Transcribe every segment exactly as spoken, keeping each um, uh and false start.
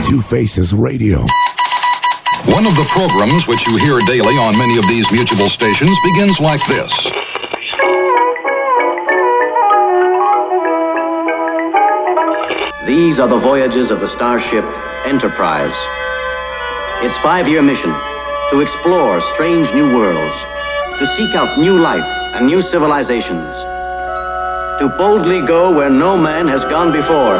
Two Faces Radio. One of the programs which you hear daily on many of these mutual stations begins like this. These are the voyages of the starship Enterprise. Its five-year mission, to explore strange new worlds, to seek out new life and new civilizations, to boldly go where no man has gone before.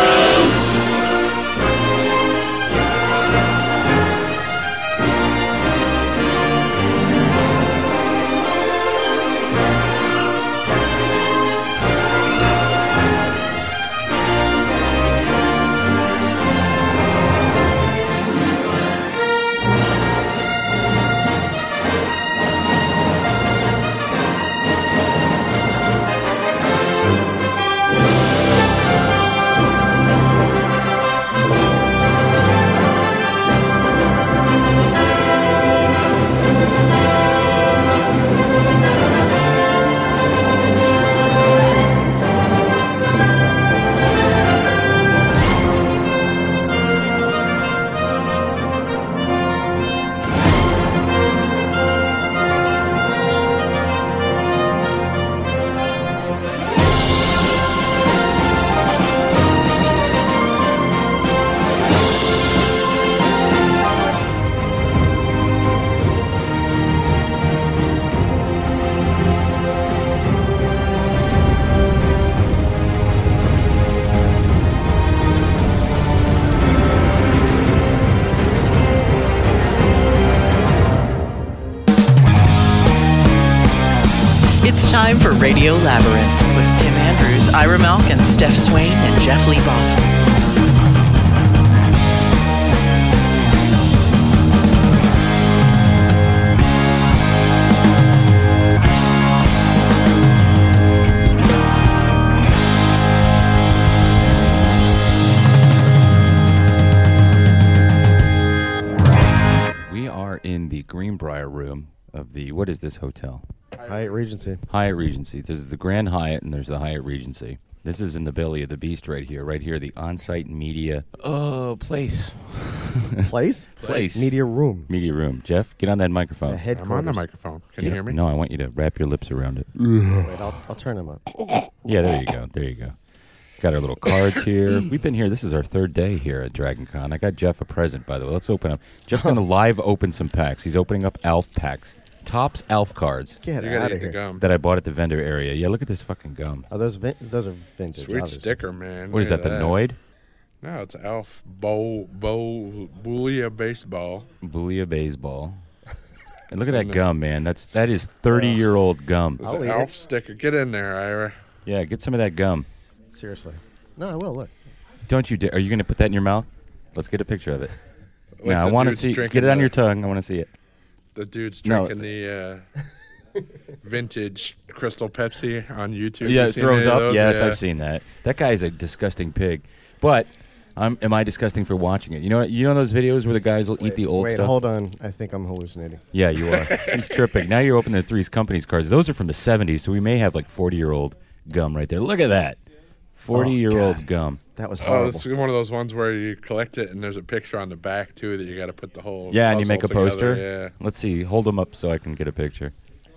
Time for Radio Labyrinth with Tim Andrews, Ira Malkin, Steph Swain, and Jeff Leboff. We are in the Greenbrier room of the, what is this hotel? Hyatt Regency. Hyatt Regency. This is the Grand Hyatt, and there's the Hyatt Regency. This is in the belly of the beast right here. Right here, the on-site media uh, place. Place? Place. Media room. Media room. Jeff, get on that microphone. The I'm on the microphone. Can Get- you hear me? No, I want you to wrap your lips around it. Wait, I'll, I'll turn them up. Yeah, there you go. There you go. Got our little cards here. We've been here. This is our third day here at Dragon Con. I got Jeff a present, by the way. Let's open up. Jeff's going to live open some packs. He's opening up Alf packs. Topps Alf cards. Get You gotta out eat of the here. gum. That I bought at the vendor area. Yeah, look at this fucking gum. Oh, those vin- those are vintage. Sweet obviously. sticker, man. What is Look that, the at Noid? No, it's Alf Bowl Bowl Boolia Baseball. Boolia Baseball. And look at that gum, man. That's that is thirty-year-old gum. It's I'll an eat Alf it. sticker. Get in there, Ira. Yeah, get some of that gum. Seriously. No, I will. Look. Don't you dare. Are you going to put that in your mouth? Let's get a picture of it. Like No, I the want to dude's see. drinking Get it on the- your tongue. I want to see it. The dude's No, drinking the uh, vintage Crystal Pepsi on YouTube. Yeah, You it seen throws any of up. those? Yes, Yeah. I've seen that. That guy is a disgusting pig. But I'm, am I disgusting for watching it? You know, you know those videos where the guys will eat the old Wait, stuff. hold on. I think I'm hallucinating. Yeah, you are. He's tripping. Now you're opening the Three's Company's cards. Those are from the seventies, so we may have like forty-year-old gum right there. Look at that. forty-year-old God. gum. That was Oh, horrible. it's one of those ones where you collect it and there's a picture on the back too that you got to put the whole Yeah, and you puzzle make a together. poster. Yeah. Let's see. Hold them up so I can get a picture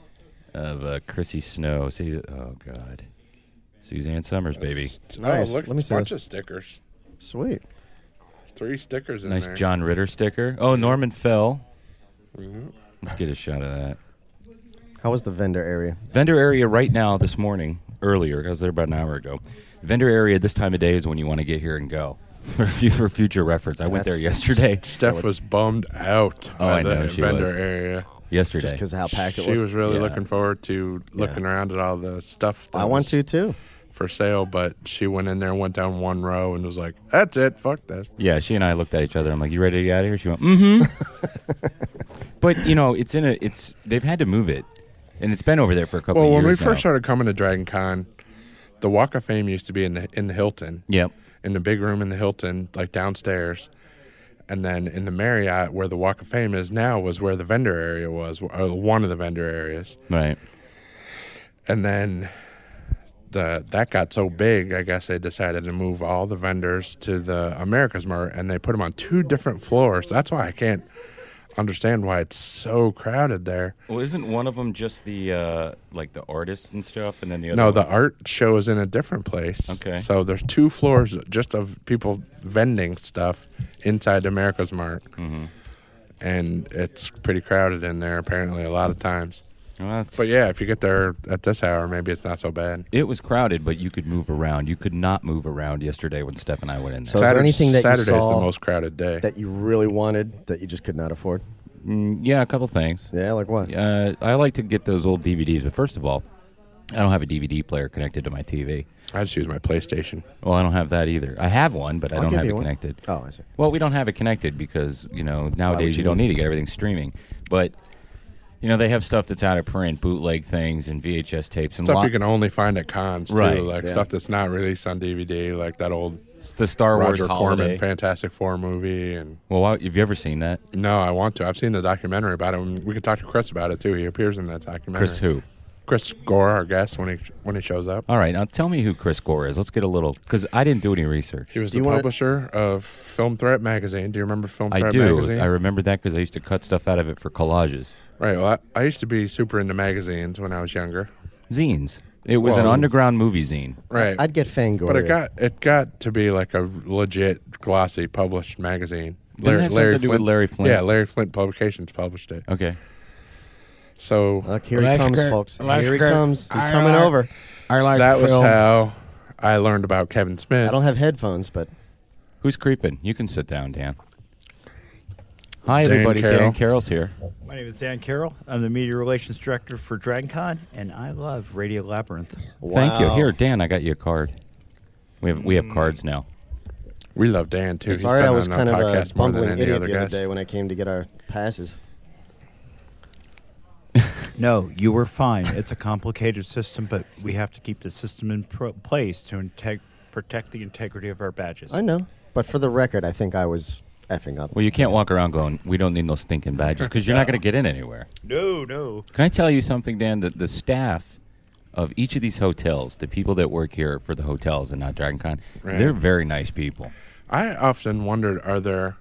of uh, Chrissy Snow. See, oh god, Suzanne Summers, baby. Nice. Oh, look, Let me a see bunch this. of stickers. Sweet. Three stickers in Nice there. John Ritter sticker. Oh, Norman Fell. Mhm. Let's get a shot of that. How was the vendor area? Vendor area right now this morning, earlier, I was there about an hour ago. Vendor area this time of day is when you want to get here and go. For fu- for future reference. I went That's- there yesterday. Steph was bummed out Oh, by I the know, she vendor was. area. Yesterday. Just because of how packed it She was. was really Yeah. looking forward to looking Yeah. around at all the stuff that I want was to too. for sale, but she went in there and went down one row and was like, that's it, fuck this. Yeah, she and I looked at each other. I'm like, "You ready to get out of here?" She went, "Mm-hmm." But you know, it's in a. It's they've had to move it, and it's been over there for a couple Well, of when we years first now. started coming to Dragon Con, the Walk of Fame used to be in the in the Hilton. Yep. In the big room in the Hilton, like downstairs. And then in the Marriott, where the Walk of Fame is now, was where the vendor area was, or one of the vendor areas. Right. And then the that got so big, I guess they decided to move all the vendors to the America's Mart, and they put them on two different floors. That's why I can't understand why it's so crowded there. Well, isn't one of them just the uh, like the artists and stuff, and then the other? No, one? the art show is in a different place. Okay. So there's two floors just of people vending stuff inside America's Mart, Mhm. and it's pretty crowded in there apparently a lot of times. Well, that's, But yeah, if you get there at this hour, maybe it's not so bad. it was crowded, but you could move around. You could not move around yesterday when Steph and I went in there. So is there anything that you Saturday's saw the most crowded day. that you really wanted that you just could not afford? Mm, yeah, a couple things. Yeah, like what? Uh, I like to get those old D V Ds, but first of all, I don't have a D V D player connected to my T V. I just use my PlayStation. Well, I don't have that either. I have one, but I I'll don't give have you it one. connected. Oh, I see. Well, we don't have it connected because, you know, would nowadays you you don't need need to get everything streaming. But, you know, they have stuff that's out of print, bootleg things and V H S tapes. And Stuff lot- you can only find at cons, too. Right. Like Yeah. stuff that's not released on D V D, like that old the Star Wars Roger holiday. Corman Fantastic Four movie. And Well, why- have you ever seen that? no, I want to. I've seen the documentary about it. We could talk to Chris about it, too. He appears in that documentary. Chris who? Chris Gore, our guest, when he when he shows up. All right, now tell me who Chris Gore is. Let's get a little, because I didn't do any research. He was Do the you wanna- publisher of Film Threat magazine. Do you remember Film I Threat do. magazine? I remember that because I used to cut stuff out of it for collages. Right. Well, I, I used to be super into magazines when I was younger. Zines. It was Well, an underground movie zine. Right. I'd get Fangoria. but it got it got to be like a legit glossy published magazine. Didn't it have something to do with Larry Flint? Yeah, Larry Flint Publications published it. Okay. So Look, here he Let's comes, get- folks. let's Here he get- comes. He's I coming like- over. I like that was film. how I learned about Kevin Smith. I don't have headphones, but Who's creeping? You can sit down, Dan. Hi, Dan everybody. Carroll. Dan Carroll's here. My name is Dan Carroll. I'm the Media Relations Director for DragonCon, and I love Radio Labyrinth. Thank you. wow. Here, Dan, I got you a card. We have we have cards now. We love Dan too. He's Sorry, been I was on kind our of a podcast more than bumbling any idiot other the other guest. day when I came to get our passes. No, you were fine. It's a complicated system, but we have to keep the system in pro- place to integ- protect the integrity of our badges. I know, but for the record, I think I was effing up. Well, you can't walk around going, we don't need no stinking badges, because you're not going to get in anywhere. No, no. Can I tell you something, Dan? The, the staff of each of these hotels, the people that work here for the hotels and not DragonCon, Right. they're very nice people. I often wondered, are there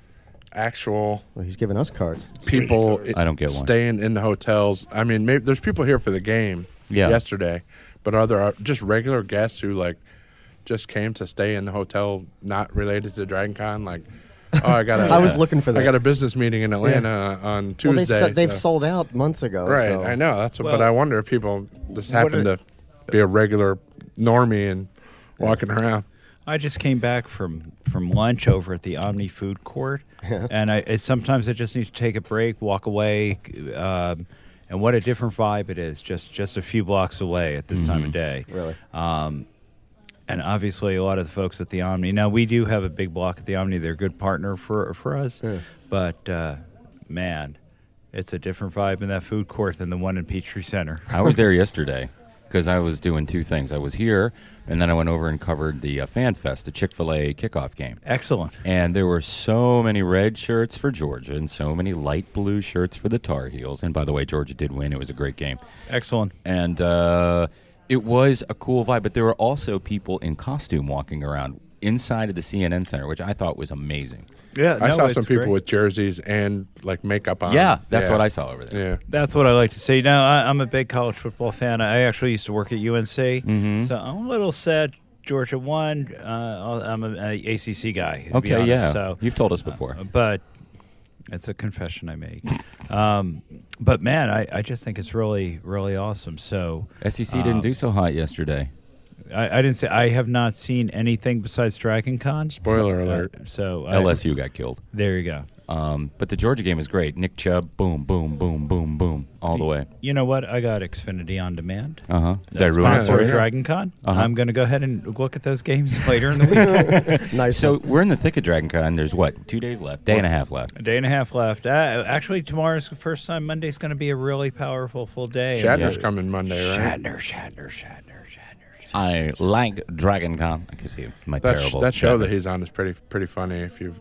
actual Well, he's giving us cards. people I don't get one. staying in the hotels? I mean, maybe there's people here for the game Yeah. yesterday, but are there just regular guests who like just came to stay in the hotel not related to DragonCon? Like, oh, I got a, I was looking for I that. got a business meeting in Atlanta on Tuesday. Well, they se- they've so- sold out months ago. Right, so- I know. That's what, Well, but I wonder if people just what happen are- to be a regular normie and walking around. I just came back from, from lunch over at the Omni Food Court, and I, I sometimes I just need to take a break, walk away, um, and what a different vibe it is just, just a few blocks away at this time of day. Really? Um, and obviously, a lot of the folks at the Omni. Now, we do have a big block at the Omni. They're a good partner for for us. Yeah. But, uh, man, it's a different vibe in that food court than the one in Peachtree Center. I was there yesterday because I was doing two things. I was here, and then I went over and covered the uh, Fan Fest, the Chick-fil-A kickoff game. Excellent. And there were so many red shirts for Georgia and so many light blue shirts for the Tar Heels. And by the way, Georgia did win. It was a great game. Excellent. And uh, it was a cool vibe. But there were also people in costume walking around inside of the C N N Center, which I thought was amazing. Yeah, I no, saw it's some people great. with jerseys and like makeup on. yeah, that's what I saw over there. Yeah. That's what I like to see. Now, I, I'm a big college football fan. I actually used to work at U N C, Mhm. so I'm a little sad Georgia won. Uh, I'm a, a A C C guy. to be Okay, honest, yeah. So, You've told us before. uh, but it's a confession I make. um, but man, I, I just think it's really, really awesome. So S E C um, didn't do so hot yesterday. I, I didn't say I have not seen anything besides Dragon Con. Spoiler Uh, alert. so I, L S U got killed. There you go. Um, but the Georgia game was great. Nick Chubb, boom, boom, boom, boom, boom, all the way. You know what? I got Xfinity on demand. Uh huh. Did I That's ruin it sponsored for you? Dragon Con. Uh-huh. I'm going to go ahead and look at those games later in the week. Nice. So one. we're in the thick of Dragon Con. There's what, two days left? Day and a half left. A day and a half left. Uh, actually, tomorrow's the first time. Monday's going to be a really powerful full day. Shatner's And, uh, coming Monday, right? Shatner, Shatner, Shatner, Shatner. Shatner. I like Dragon Con. I can see my That, sh- terrible. that show Shatner. that he's on is pretty pretty funny. If you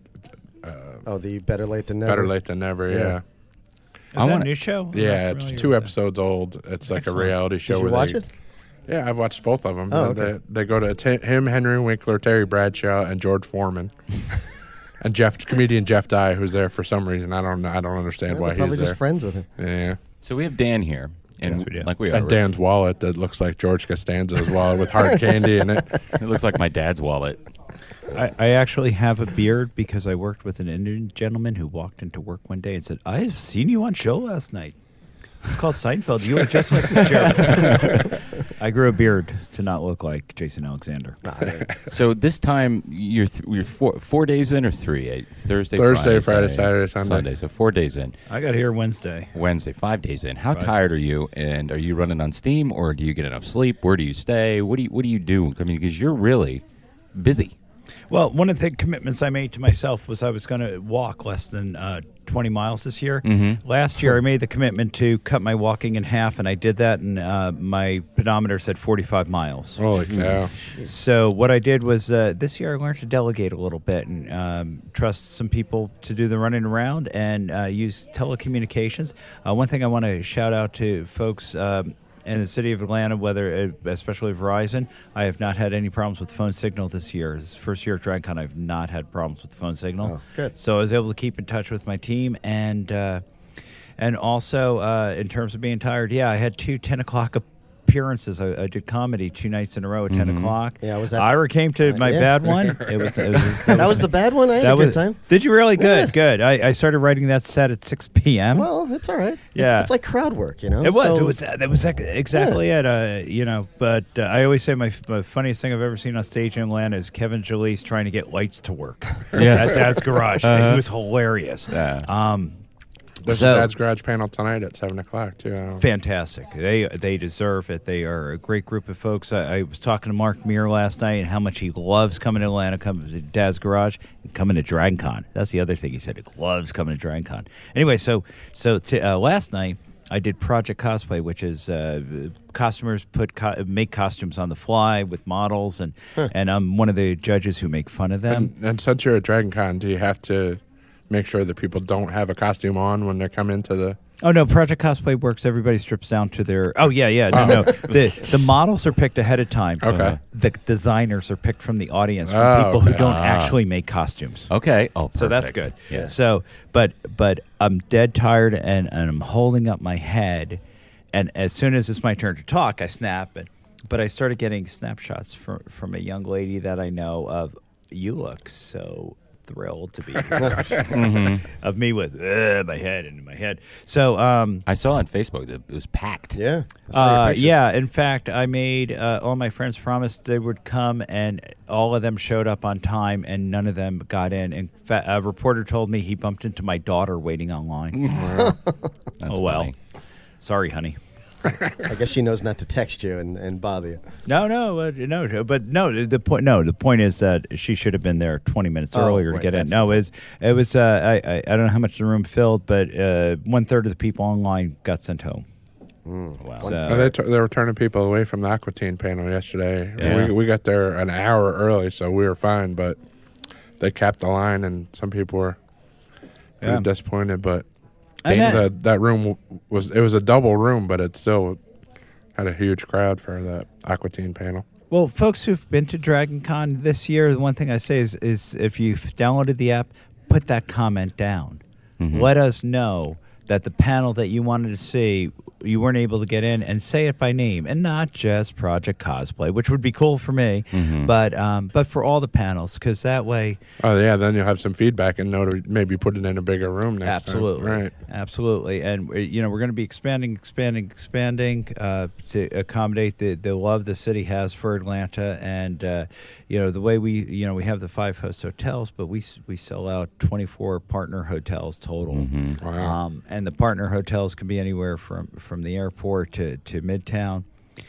Oh, the better late than never. better late than never, Yeah. yeah. Is I that wanna- a new show? I'm Yeah, not it's familiar two with episodes old. It's like Excellent. a reality show Did you where watch they it? Yeah, I've watched both of them. Oh, they, okay. they go to t- him, Henry Winkler, Terry Bradshaw, and George Foreman, and Jeff comedian Jeff Dye, who's there for some reason. I don't know. I don't understand Yeah, why they're he's probably there. just friends with him. Yeah. So we have Dan here, and Yes, we do. like we are. And Dan's wallet that looks like George Costanza's wallet with hard candy in it. It looks like my dad's wallet. I, I actually have a beard because I worked with an Indian gentleman who walked into work one day and said, "I've seen you on show last night. It's called Seinfeld. You look just like this German." I grew a beard to not look like Jason Alexander. So this time you're th- you're four four days in or three? Eight, Thursday, Thursday, Friday, Friday, Saturday, Sunday. Sunday. So four days in. I got here Wednesday. Wednesday, five days in. How Right. tired are you? And are you running on steam, or do you get enough sleep? Where do you stay? What do you What do you do? I mean, because you're really busy. Well, one of the commitments I made to myself was I was going to walk less than uh, twenty miles this year. Mm-hmm. Last year, I made the commitment to cut my walking in half, and I did that, and uh, my pedometer said forty-five miles. Holy cow. So what I did was uh, this year I learned to delegate a little bit and um, trust some people to do the running around and uh, use telecommunications. Uh, one thing I want to shout out to folks um, in the city of Atlanta, whether uh, especially Verizon, I have not had any problems with phone signal this year. This is the first year at DragonCon I've not had problems with phone signal. Oh, good. So I was able to keep in touch with my team and uh, and also uh, in terms of being tired, yeah, I had two ten o'clock appearances. I, I did comedy two nights in a row at ten o'clock. Yeah, was that- Ira came to my yeah. bad one. It was, it was That was the bad one. I had that a good was- time. Did you really? Good, Yeah. good. I, I started writing that set at six p.m. Well, it's all right. Yeah. It's, it's like crowd work, you know. It was. So- it was. Uh, that was ex- exactly it. Uh, you know. But uh, I always say my, my funniest thing I've ever seen on stage in Atlanta is Kevin Jalise trying to get lights to work. Yeah. at Dad's Garage. Uh-huh. He was hilarious. Yeah. Um, There's So- a Dad's Garage panel tonight at seven o'clock too. I don't- Fantastic. They they deserve it. They are a great group of folks. I, I was talking to Mark Muir last night and how much he loves coming to Atlanta, coming to Dad's Garage, and coming to DragonCon. That's the other thing he said. He loves coming to DragonCon. Anyway, so so to, uh, last night I did Project Cosplay, which is uh, customers put co- make costumes on the fly with models, and and I'm one of the judges who make fun of them. And, and since you're at DragonCon, do you have to make sure that people don't have a costume on when they come into the? Oh no, Project Cosplay works. Everybody strips down to their. Oh yeah, yeah. No, no. The the models are picked ahead of time. Okay. Uh, the designers are picked from the audience, from Oh, people who okay. don't Ah. actually make costumes. Okay. Oh, So that's perfect. good. Yeah. So, but but I'm dead tired and, and I'm holding up my head, and as soon as it's my turn to talk, I snap it. But I started getting snapshots from from a young lady that I know of. You look so thrilled to be here. Mm-hmm. Of me with uh, my head and my head. So um, I saw on Facebook that it was packed. Yeah. I saw your uh, pictures. yeah, in fact, I made uh, all my friends promised they would come, and all of them showed up on time, and none of them got in. In fact, a reporter told me he bumped into my daughter waiting online. That's Oh, well. funny. Sorry, honey. I guess she knows not to text you and, and bother you. No, no, uh, no, but no. The point, no, the point is that she should have been there twenty minutes Oh, earlier to right, get in. that's No, the it was, it was. Uh, I, I, I don't know how much the room filled, but uh, one third of the people online got sent home. Wow. So- Uh, they, t- they were turning people away from the Aquatine panel yesterday. Yeah. We, we got there an hour early, so we were fine. But they capped the line, and some people were pretty Yeah. disappointed. But And that- the, that room w- was it was a double room, but it still had a huge crowd for that Aquatine panel. Well, folks who've been to DragonCon this year, the one thing I say is, is if you've downloaded the app, put that comment down. Mm-hmm. Let us know that the panel that you wanted to see, you weren't able to get in, and say it by name, and not just Project Cosplay, which would be cool for me, Mm-hmm. but um, but for all the panels, because that way, Oh yeah, then you'll have some feedback and know to maybe put it in a bigger room next absolutely, time. Right. absolutely, and uh, you know we're going to be expanding, expanding, expanding uh, to accommodate the, the love the city has for Atlanta, and uh, you know the way we you know we have the five host hotels, but we s- we sell out twenty-four partner hotels total. Mm-hmm. Wow. Um, and the partner hotels can be anywhere from, from the airport to, to Midtown.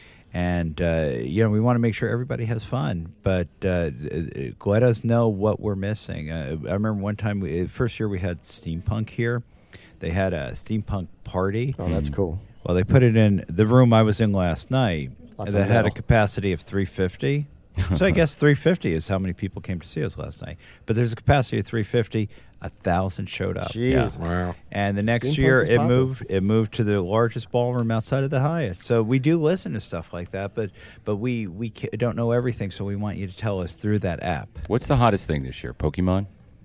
And, uh, you know, we want to make sure everybody has fun. But uh, let us know what we're missing. Uh, I remember one time, we, first year we had steampunk here. They had a steampunk party. Oh, that's cool. Well, they put it in the room I was in last night Lots of that had a metal. capacity of three fifty. So I guess three fifty is how many people came to see us last night. But there's a capacity of three fifty. A thousand showed up. Jeez. Wow. And the next Steampunk year, is it popular. moved. It moved to the largest ballroom outside of the Hyatt. So we do listen to stuff like that, but but we we ca- don't know everything. So we want you to tell us through that app. What's the hottest thing this year? Pokemon?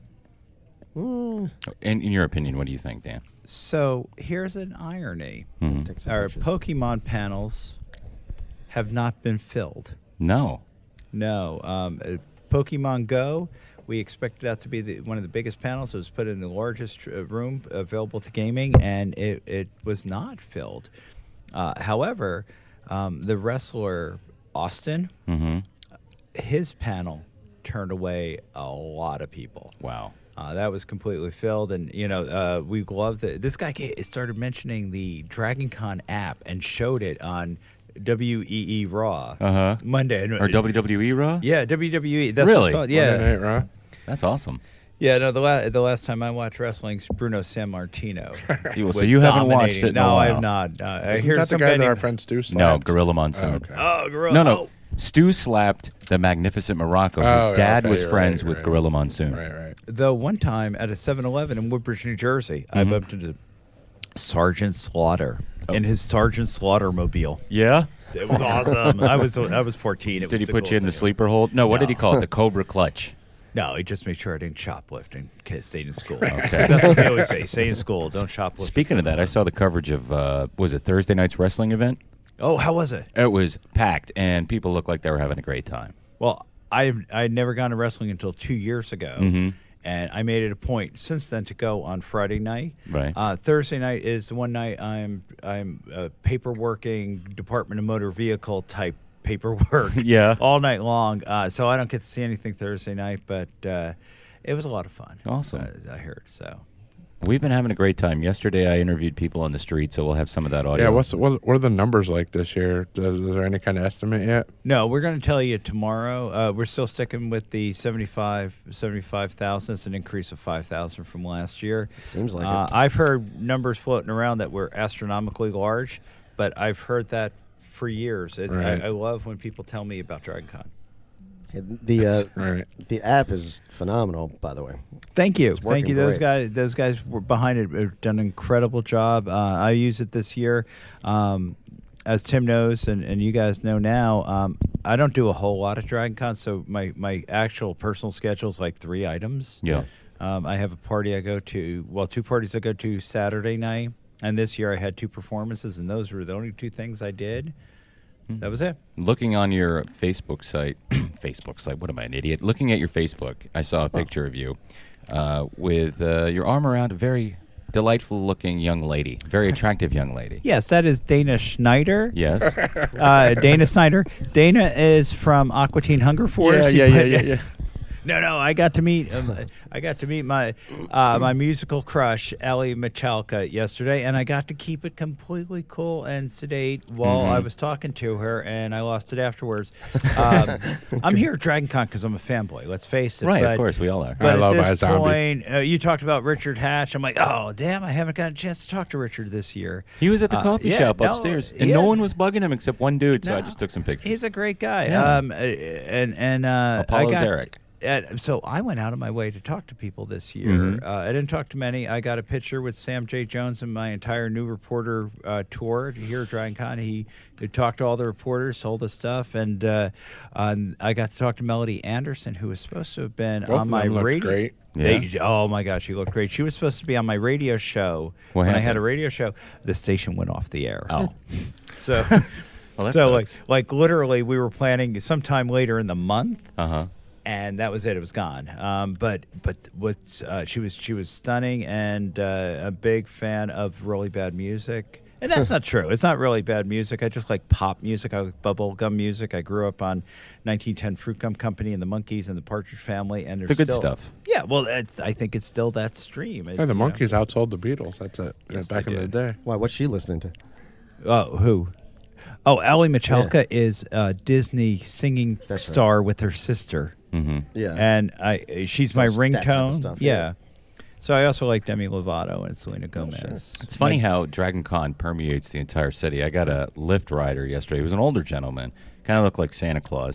Mm, In, in your opinion, what do you think, Dan? So here's an irony: Mhm. take some our pictures. Pokemon panels have not been filled. No. No, um, uh, Pokemon Go. We expected that to be the, one of the biggest panels. It was put in the largest uh, room available to gaming, and it, it was not filled. Uh, however, um, the wrestler Austin, Mm-hmm. his panel turned away a lot of people. Wow. Uh, that was completely filled, and you know uh, we love that. This guy ca- started mentioning the Dragon Con app and showed it on W E E Raw Uh-huh. Monday and- Or W W E Raw? Yeah, W W E. That's what Really? it's called. Yeah, Monday Night Raw. That's awesome. yeah. No, the la- the last time I watched wrestling, Bruno Sammartino. You- so was you haven't watched dominating. it in a No, I while. have not. Uh, I Isn't hear that the some guy that betting- our friend Stu No, slapped? Gorilla Monsoon. Oh, okay. Oh, gorilla. No, no. Oh. Stu slapped the Magnificent Morocco. His Oh, yeah, dad okay, was you're friends right, with right. Gorilla Monsoon. Right, right. Though one time at a seven eleven in Woodbridge, New Jersey, I Mm-hmm. bumped into Sergeant Slaughter Oh. in his Sergeant Slaughter mobile. Yeah? It was awesome. I was I was fourteen. It Did was he the put you in the coolest thing sleeper hold? No, what did No. he call it? The Cobra Clutch. No, he just made sure I didn't shoplift and k- stayed in school. Okay. 'Cause that's what they always say: stay in school, don't shoplift. Speaking of that, I saw the coverage of, uh, was it Thursday night's wrestling event? Oh, how was it? It was packed, and people looked like they were having a great time. Well, I I had never gone to wrestling until two years ago, Mhm. and I made it a point since then to go on Friday night. Right. Uh, Thursday night is the one night I'm I'm uh, paperworking Department of Motor Vehicle type paperwork. Yeah. all night long. Uh, so I don't get to see anything Thursday night, but uh, it was a lot of fun. Awesome. Uh, I heard so. We've been having a great time. Yesterday, I interviewed people on the street, so we'll have some of that audio. Yeah, what's what, what are the numbers like this year? Does, is there any kind of estimate yet? No, we're going to tell you tomorrow. Uh, we're still sticking with the seventy-five seventy-five thousand. It's an increase of five thousand from last year. It seems like uh, it. I've heard numbers floating around that were astronomically large, but I've heard that for years. It, Right. I, I love when people tell me about Dragon Con. The uh, Right. the app is phenomenal, by the way. Thank you, working thank you. Those great. guys, those guys were behind it. Have done an incredible job. Uh, I use it this year. Um, as Tim knows, and, and you guys know now, um, I don't do a whole lot of Dragon Con, so my, my actual personal schedule is like three items. Yeah. Um, I have a party I go to, well, two parties I go to Saturday night, and this year I had two performances, and those were the only two things I did. That was it. Looking on your Facebook site, Facebook site, what am I, an idiot? Looking at your Facebook, I saw a picture of you uh, with uh, your arm around a very delightful looking young lady, very attractive young lady. Yes, that is Dana Schneider. Yes. uh, Dana Snyder. Dana is from Aqua Teen Hunger Force. He played- No, no, I got to meet um, I got to meet my uh, my musical crush Ellie Michalka yesterday, and I got to keep it completely cool and sedate while Mm-hmm. I was talking to her, and I lost it afterwards. Um, I'm here at Dragon Con because I'm a fanboy. Let's face it. Right, but, of course, we all are. But I love at this iZombie. point, uh, you talked about Richard Hatch. I'm like, oh damn, I haven't got a chance to talk to Richard this year. He was at the Uh, coffee yeah, shop no, upstairs, and yeah. no one was bugging him except one dude, so I No. just took some pictures. He's a great guy. Yeah. Um, uh, and and uh, I Apollo's got, Eric. uh, so I went out of my way to talk to people this year. Mhm. Uh, I didn't talk to many. I got a picture with Sam J. Jones and my entire new reporter uh, tour here at Dragon Con. He, he talked to all the reporters, told us stuff, and uh, um, I got to talk to Melody Anderson, who was supposed to have been Both on of my them looked radio. great. Yeah. They- oh my gosh, she looked great. She was supposed to be on my radio show What when I happened? had a radio show. The station went off the air. Oh. So. Well, that so like sucks. like literally we were planning sometime later in the month, Uh-huh. and that was it. It was gone. Um, but but what's uh, she was she was stunning and uh, a big fan of really bad music. And that's not true. It's not really bad music. I just like pop music. I like bubblegum music. I grew up on nineteen ten Fruit Gum Company and the Monkees and the Partridge Family. And there's The good still- stuff. Yeah, well, it's, I think it's still that stream. It's, Yeah, the you know- Monkees outsold the Beatles. That's it. Yeah, Yes, back they in the did. day. Why? What's she listening to? Oh, who? Oh, Ellie Michalka is a Disney singing That's right. star with her sister. Mm-hmm. Yeah. And I, she's my So that type of ringtone. stuff, yeah. yeah. So I also like Demi Lovato and Selena Gomez. sure. It's funny how Dragon Con permeates the entire city. I got a Lyft rider yesterday. He was an older gentleman, kind of looked like Santa Claus.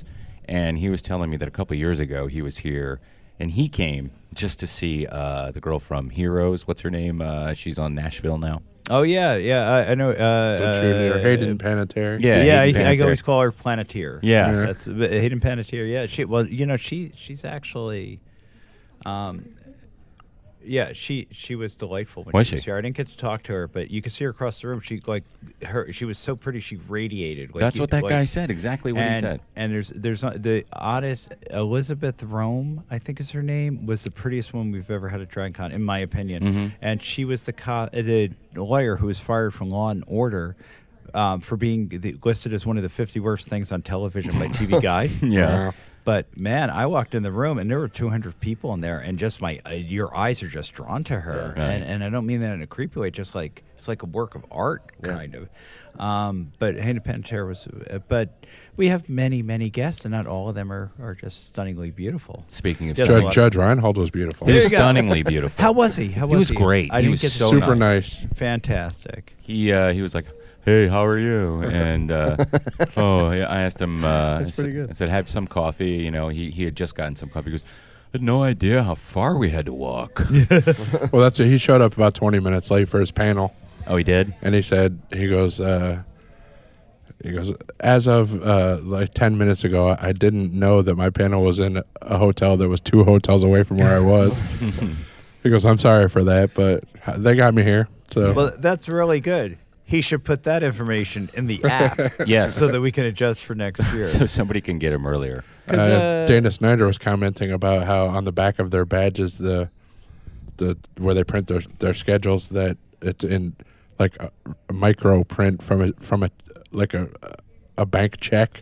and he was telling me that a couple years ago he was here, and he came just to see uh, the girl from Heroes. What's her name? Uh, she's on Nashville now. Oh yeah, yeah, I, I know. Uh, The cheerleader, uh, Hayden Panettiere. Yeah, yeah, Hayden I, I Panettiere. always call her Planeteer. Yeah. Yeah. That's but Hayden Panettiere. Yeah, she well, you know, she she's actually, um, yeah, she she was delightful when Was she was she? here. I didn't get to talk to her, but you could see her across the room. She like her. She was so pretty. She radiated. Like, That's you- what that like- guy said. Exactly what and, he said. And there's there's not, the oddest Elizabeth Rome, I think is her name, was the prettiest one we've ever had at DragonCon, in my opinion. Mm-hmm. And she was the co- the lawyer who was fired from Law and Order. Um, for being the, listed as one of the fifty worst things on television by T V Guide. Yeah. But man, I walked in the room and there were two hundred people in there, and just my uh, your eyes are just drawn to her, Yeah. Right. and and I don't mean that in a creepy way. Just like it's like a work of art, kind of. Um, but Hayden Panettiere was, uh, but we have many many guests, and not all of them are, are just stunningly beautiful. Speaking of Yes, stunning, a Judge, lot. Judge Reinhold was beautiful. he There was you go. stunningly beautiful. How was he? How He was was he? great. I He didn't was get to so see him. Super nice. nice. Fantastic. He uh, he was like, "Hey, how are you?" And uh, oh, yeah, I asked him. Uh, That's I said, pretty good. I said, "Have some coffee." You know, he he had just gotten some coffee. He goes, "I had no idea how far we had to walk." Well, that's it. He showed up about twenty minutes late for his panel, Oh, he did. and he said, he goes, uh, he goes, as of uh, like ten minutes ago, I didn't know that my panel was in a hotel that was two hotels away from where I was. He goes, I'm sorry for that, but they got me here. So Well, that's really good. He should put that information in the app. Yes. So that we can adjust for next year. So somebody can get him earlier. uh, 'Cause, uh, Dana Snyder was commenting about how on the back of their badges, the the where they print their their schedules, that it's in like a, a micro print from a from a like a a bank check.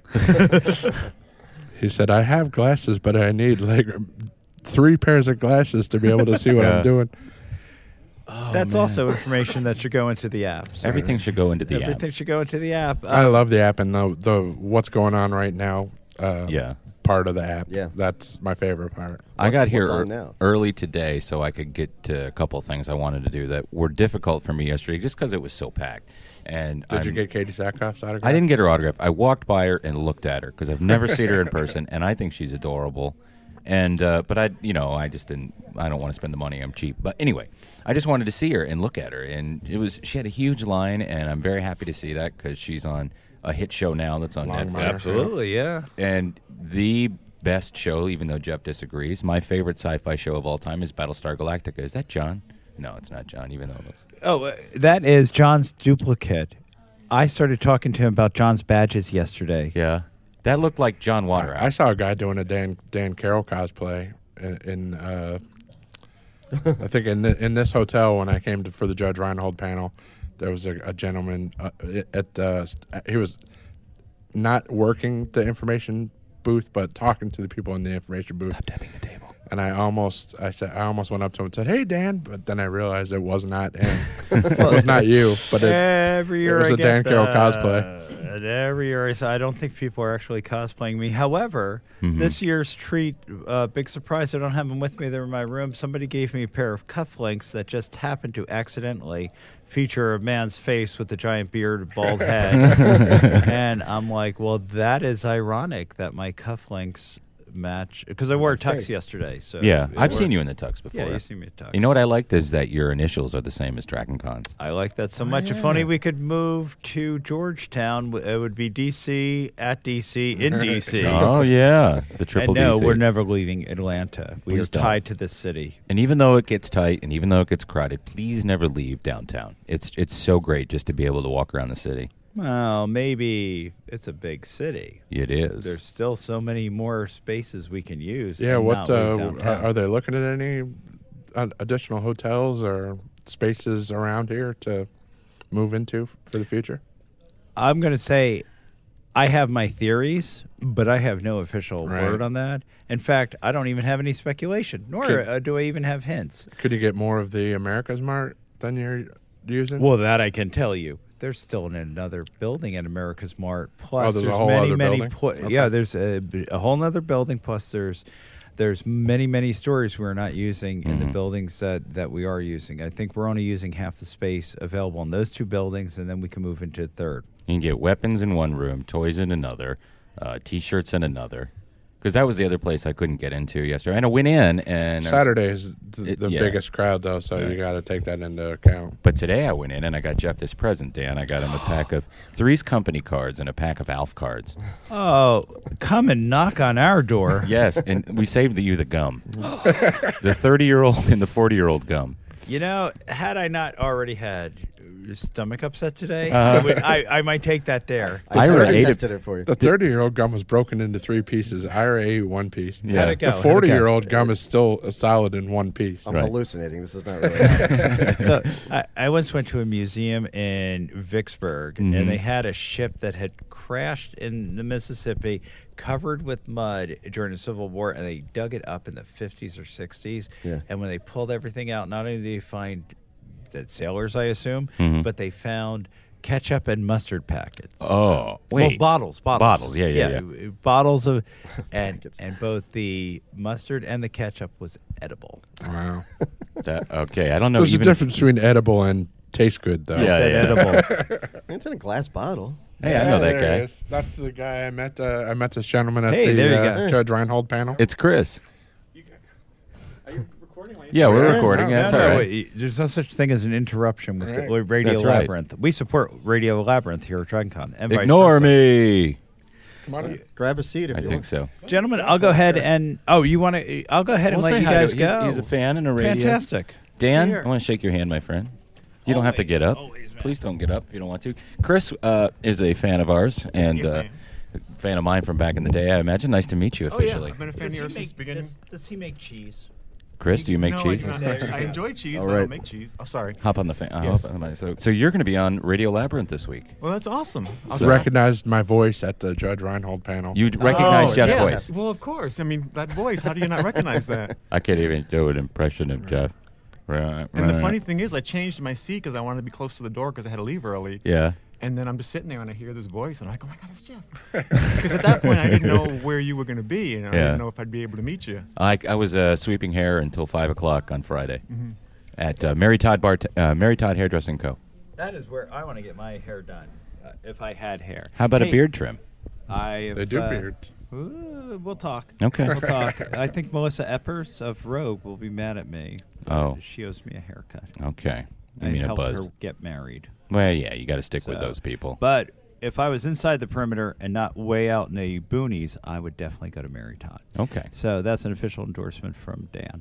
He said, "I have glasses, but I need like three pairs of glasses to be able to see what Yeah. I'm doing." That's also information that should go into the app. So Everything should go into the everything should go into the app. I Um, love the app and the the what's going on right now. Uh, Yeah. part of the app. Yeah. That's my favorite part. I got here what's on ear- now? early today so I could get to a couple of things I wanted to do that were difficult for me yesterday just because it was so packed. And Did you I'm- get Katie Sackhoff's autograph? I didn't get her autograph. I walked by her and looked at her because I've never seen her in person, and I think she's adorable. And uh, but I, you know, I just didn't. I don't want to spend the money. I'm cheap. But anyway, I just wanted to see her and look at her, and it was. She had a huge line, and I'm very happy to see that because she's on a hit show now that's on Long Netflix. Mile. Absolutely, yeah. And the best show, even though Jeff disagrees, my favorite sci-fi show of all time is Battlestar Galactica. Is that John? No, it's not John, even though it looks. Oh, uh, that is John's duplicate. I started talking to him about John's badges yesterday. Yeah, that looked like John Waterhouse. I saw a guy doing a Dan Dan Carroll cosplay in, in uh, I think in the, in this hotel when I came to, for the Judge Reinhold panel. There was a, a gentleman uh, at uh, he was not working the information booth, but talking to the people in the information booth. Stop tapping the table. And I almost, I said, I almost went up to him and said, "Hey, Dan," but then I realized it was not him. It was not you, but it, every year was I a get Dan Carroll that. cosplay. And every year I say, I don't think people are actually cosplaying me. However, Mm-hmm. this year's treat, uh, big surprise, I don't have them with me. They're in my room. Somebody gave me a pair of cufflinks that just happened to accidentally feature a man's face with a giant beard, bald head. And I'm like, well, that is ironic that my cufflinks match. Because I wore a tux face. yesterday. So Yeah, it I've worked. seen you in the tux before. Yeah, you've seen me in tux. You know what I liked is that your initials are the same as Dragon Con's. I like that so much. If only we could move to Georgetown, w- it would be D C at D C in D C. Oh yeah, the triple and no, D C. we're never leaving Atlanta. We Please are don't. tied to this city. And even though it gets tight, and even though it gets crowded, please never leave downtown. It's it's so great just to be able to walk around the city. Well, maybe it's a big city. It is. There's still so many more spaces we can use. yeah. and What not leave uh, are, downtown. are they looking at any uh, additional hotels or spaces around here to move into for the future? I'm going to say I have my theories, but I have no official Right. word on that. In fact, I don't even have any speculation, nor Could- uh, do I even have hints. Could you get more of the America's Mart than you're using? Well, that I can tell you. There's still in another building at America's Mart. Plus, Oh, there's a there's whole many, other many. building? Pla- Okay. Yeah, there's a, a whole other building. Plus, there's there's many, many stories we're not using in the buildings that, that we are using. I think we're only using half the space available in those two buildings, and then we can move into a third. You can get weapons in one room, toys in another, uh, T-shirts in another. Because that was the other place I couldn't get into yesterday. And I went in and I was- Saturday is th- It- the yeah. biggest crowd, though, so Right. you got to take that into account. But today I went in and I got Jeff this present, Dan. I got him a pack of Three's Company cards and a pack of Alf cards. Oh, come and knock on our door. Yes, and we saved you the gum. The thirty-year-old and the forty-year-old gum. You know, had I not already had stomach upset today, Uh-huh. I, would- I, I might take that there. I Ira already ate tested it for you. The thirty-year-old gum was broken into three pieces. Ira ate one piece. Yeah. How'd it go? The How'd it go? forty-year-old gum is still solid in one piece. I'm Right. hallucinating. This is not really. So I, I once went to a museum in Vicksburg, Mhm. and they had a ship that had crashed in the Mississippi, covered with mud during the Civil War, and they dug it up in the fifties or sixties. Yeah. And when they pulled everything out, not only did they find dead sailors, I assume, Mhm. but they found ketchup and mustard packets. Oh, wait. Well, bottles, bottles, Bottles, yeah, yeah, yeah. Bottles of, and Packets. and both the mustard and the ketchup was edible. Wow. That- okay, I don't know. There's a even difference between edible and taste good, though. I Yeah, said yeah. edible. It's in a glass bottle. Hey, I know that there guy. he is. That's the guy I met. Uh, I met this gentleman at Hey, the there you uh, go. Judge Reinhold panel. It's Chris. Are you recording? Yeah, we're Yeah, recording. no, That's No, all no, right. wait, there's no such thing as an interruption with Right. the Radio That's right. Labyrinth. We support Radio Labyrinth here at DragonCon. And vice Ignore versa. me. Come on. Grab a seat if I you think want. so. Gentlemen, I'll go ahead and oh, you want to? I'll go ahead and We'll let say you hi to- guys he's- go. He's a fan and a radio. Fantastic. Dan, Here. I want to shake your hand, my friend. You don't have to get up. Always, always, man. Please don't get up if you don't want to. Chris uh, is a fan of ours and Yes, I uh, am. a fan of mine from back in the day, I imagine. Nice to meet you Oh, yeah. officially. I've been a fan Does he, here since the make, beginning. does, does he make cheese? Chris, do you make no, cheese? I, do not. There you I go. enjoy cheese, All but I right. don't make cheese. Oh, sorry. Hop on the fan. Uh, Yes. hop on the- so, so you're going to be on Radio Labyrinth this week. Well, that's awesome. I'll So try. recognized my voice at the Judge Reinhold panel. You recognize Oh, Jeff's yeah. voice. Well, of course. I mean, that voice. How do you not recognize that? I can't even do an impression of Jeff. Right, And the right. funny thing is, I changed my seat because I wanted to be close to the door because I had to leave early. Yeah. And then I'm just sitting there and I hear this voice and I'm like, oh my God, it's Jeff. Because at that point I didn't know where you were going to be and I Yeah. didn't know if I'd be able to meet you. I, I was uh, sweeping hair until five o'clock on Friday Mm-hmm. at uh, Mary Todd Bar uh, Mary Todd Hairdressing Co. That is where I want to get my hair done, uh, if I had hair. How about Hey, a beard trim? I They do uh, beards. ooh, we'll talk. Okay. We'll talk. I think Melissa Eppers of Rogue will be mad at me. Oh. She owes me a haircut. Okay. You I mean a helped buzz? her get married. Well, yeah, you got to stick with So- those people. But if I was inside the perimeter and not way out in the boonies, I would definitely go to Mary Todd. Okay. So that's an official endorsement from Dan.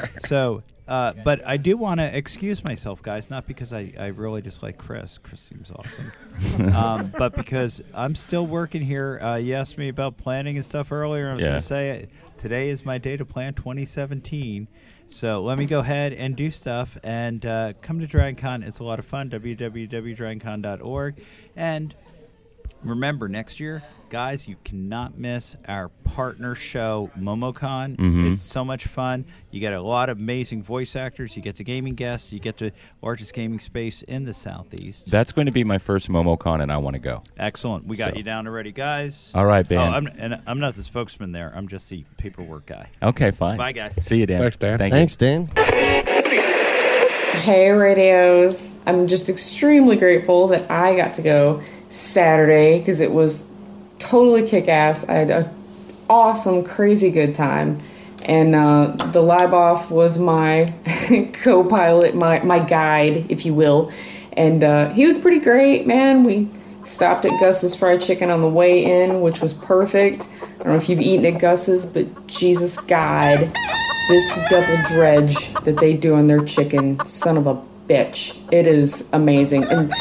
so, uh, but I do want to excuse myself, guys, not because I, I really dislike Chris. Chris seems awesome. um, but because I'm still working here. Uh, you asked me about planning and stuff earlier. I was Yeah. going to say uh, today is my day to plan twenty seventeen. So let me go ahead and do stuff and uh, come to DragonCon. It's a lot of fun. w w w dot dragon con dot org. And remember, next year, guys, you cannot miss our partner show, MomoCon. Mhm. It's so much fun. You get a lot of amazing voice actors. You get the gaming guests. You get the largest gaming space in the Southeast. That's going to be my first MomoCon, and I want to go. Excellent. We got So- you down already, guys. All right, Oh, Ben. I'm, and I'm not the spokesman there. I'm just the paperwork guy. Okay, fine. Bye, guys. See you, Dan. Thanks, Dan. Thank Thanks, Dan. Hey, radios. I'm just extremely grateful that I got to go Saturday because it was totally kick-ass. I had an awesome, crazy good time. And uh, the live off was my co-pilot, my, my guide, if you will. And uh, he was pretty great, man. We stopped at Gus's Fried Chicken on the way in, which was perfect. I don't know if you've eaten at Gus's, but Jesus God, this double dredge that they do on their chicken, son of a bitch. It is amazing. And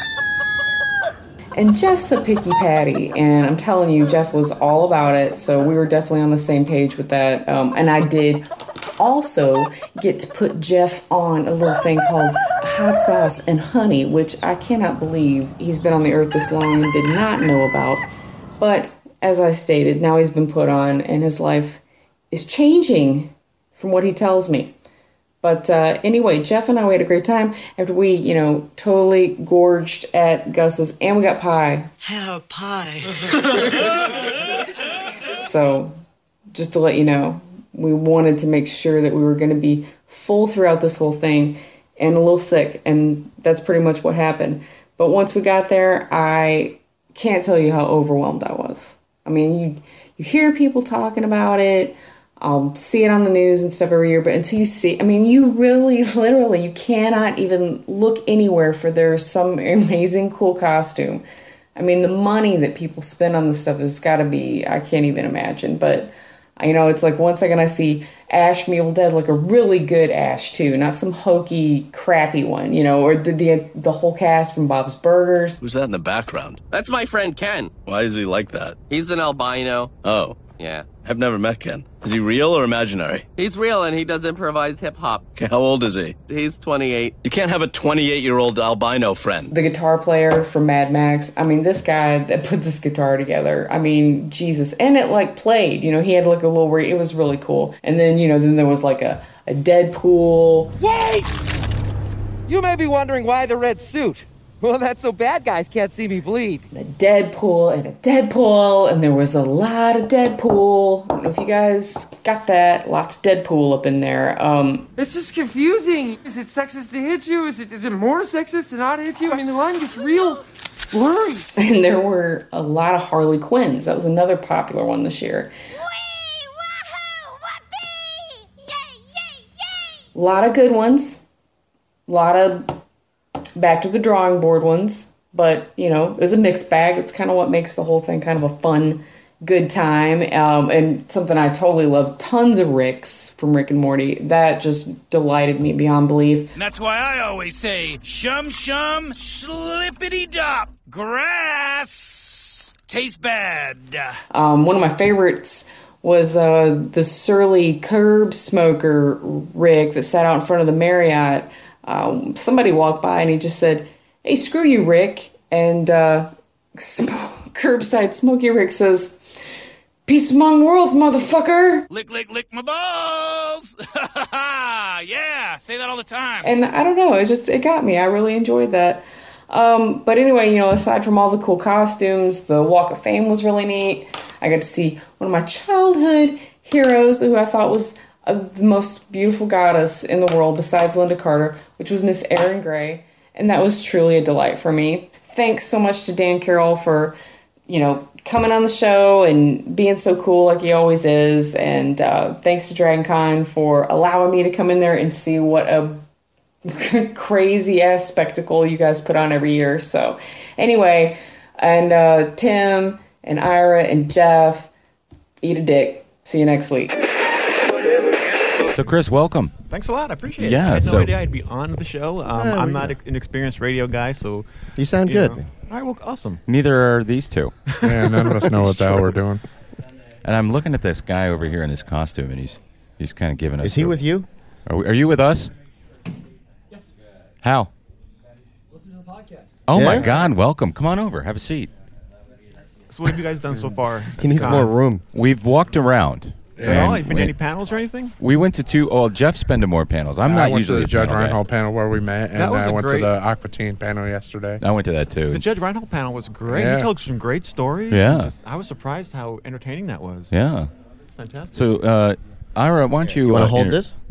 and Jeff's a picky patty, and I'm telling you, Jeff was all about it, so we were definitely on the same page with that. Um, and I did also get to put Jeff on a little thing called hot sauce and honey, which I cannot believe he's been on the earth this long and did not know about. But as I stated, now he's been put on, and his life is changing from what he tells me. But uh, anyway, Jeff and I, we had a great time after we, you know, totally gorged at Gus's, and we got pie. Hello, pie. So just to let you know, we wanted to make sure that we were going to be full throughout this whole thing and a little sick, and that's pretty much what happened. But once we got there, I can't tell you how overwhelmed I was. I mean, you you hear people talking about it. I'll see it on the news and stuff every year, but until you see, I mean, you really, literally, you cannot even look anywhere for there's some amazing, cool costume. I mean, the money that people spend on this stuff has got to be, I can't even imagine. But, you know, it's like one second I see Ash from Evil Dead, like a really good Ash, too, not some hokey, crappy one, you know, or the, the, the whole cast from Bob's Burgers. Who's that in the background? That's my friend Ken. Why is he like that? He's an albino. Oh. Yeah. I've never met Ken. Is he real or imaginary? He's real and he does improvised hip hop. Okay, how old is he? He's twenty-eight. You can't have a twenty-eight-year-old albino friend. The guitar player from Mad Max. I mean, this guy that put this guitar together. I mean, Jesus. And it, like, played. You know, he had, like, a little... Where it was really cool. And then, you know, then there was, like, a, a Deadpool. Wait! You may be wondering why the red suit. Well, that's so bad guys can't see me bleed. A Deadpool and a Deadpool, and there was a lot of Deadpool. I don't know if you guys got that. Lots of Deadpool up in there. Um, It's just confusing. Is it sexist to hit you? Is it is it more sexist to not hit you? I mean, the line gets real blurry. and there were a lot of Harley Quinns. That was another popular one this year. A lot of good ones. A lot of back to the drawing board ones, but you know, it was a mixed bag. It's kind of what makes the whole thing kind of a fun, good time, um, and something I totally love. Tons of Ricks from Rick and Morty. That just delighted me beyond belief. And that's why I always say, shum shum, slippity dop, grass tastes bad. Um, one of my favorites was uh, the surly curb smoker Rick that sat out in front of the Marriott. Um, somebody walked by and he just said, "Hey, screw you, Rick." And uh, curbside Smokey Rick says, "Peace among worlds, motherfucker." Lick, lick, lick my balls. Yeah, say that all the time. And I don't know, it just, it got me. I really enjoyed that. Um, but anyway, you know, aside from all the cool costumes, the Walk of Fame was really neat. I got to see one of my childhood heroes who I thought was uh, the most beautiful goddess in the world besides Linda Carter, which was Miss Erin Gray. And that was truly a delight for me. Thanks so much to Dan Carroll for, you know, coming on the show and being so cool like he always is. And uh, thanks to Dragon Con for allowing me to come in there and see what a crazy ass spectacle you guys put on every year. So anyway, and uh, Tim and Ira and Jeff, eat a dick. See you next week. So, Chris, welcome. Thanks a lot. I appreciate it. Yeah, I had so- no idea I'd be on the show. Um, Yeah, I'm we- not a, an experienced radio guy, so You sound you good. know. All right, well, awesome. Neither are these two. Yeah, none of us know what the hell we're doing. And I'm looking at this guy over here in his costume, and he's he's kind of giving us. Is he the- with you? Are, we, are you with us? Yes. How? Listen to the podcast. Oh my Yeah? God! Welcome. Come on over. Have a seat. So what have you guys done so far? He needs Uh, more room. We've walked around. Is that all? And Been we- any panels or anything? We went to two. Oh, Jeff's been to more panels. I'm I not went usually to a the Judge panel guy. Reinhold panel where we met, and That was I a went great- to the Aquatine panel yesterday. I went to that too. The Judge Reinhold panel was great. Yeah. He told some great stories. Yeah. and just- I was surprised how entertaining that was. Yeah. It's fantastic. So, uh, Ira, why don't you? You want uh, to hold inter- this?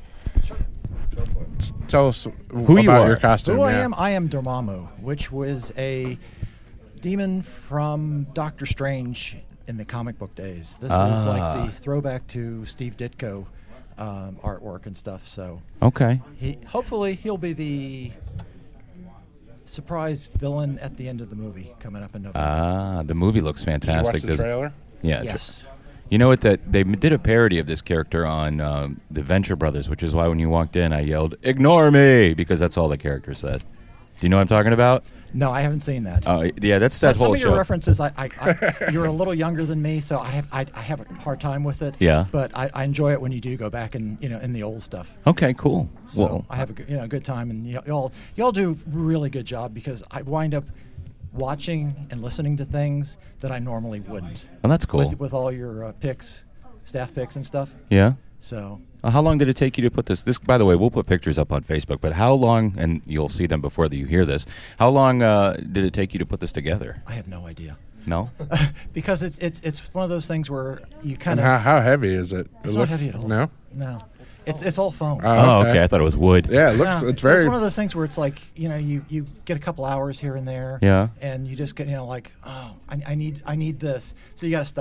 Tell us Who about you are. your costume. Who I yeah. am? I am Dormammu, which was a demon from Doctor Strange in the comic book days. This is Ah. like the throwback to Steve Ditko um, artwork and stuff. So Okay. he hopefully he'll be the surprise villain at the end of the movie coming up in November. Ah, the movie looks Did you fantastic. watch the doesn't- trailer? Yeah. Yes. You know what? That they m- did a parody of this character on um, the Venture Brothers, which is why when you walked in, I yelled "Ignore me" because that's all the character said. Do you know what I'm talking about? No, I haven't seen that. Oh, yeah, that's So- that some whole of your show. references, I, I, I, you're a little younger than me, so I have I, I have a hard time with it. Yeah. But I, I enjoy it when you do go back and you know in the old stuff. Okay, cool. So Well, I have a good, you know good time, and y- y'all y'all do a really good job because I wind up watching and listening to things that I normally wouldn't. well, that's cool. With, with all your uh, picks, staff picks and stuff. Yeah. So Uh, how long did it take you to put this? This, by the way, we'll put pictures up on Facebook. But how long? And you'll see them before you hear this. How long uh, did it take you to put this together? I have no idea. No. because it's it's it's one of those things where you kind And of. how, how heavy is it? It's it not looks- heavy at all. No. No. It's it's all foam. Oh, okay. I thought it was wood. Yeah, it looks. No, it's very. It's one of those things where it's like you know you, you get a couple hours here and there. Yeah. And you just get you know like oh I, I need I need this so you got to stop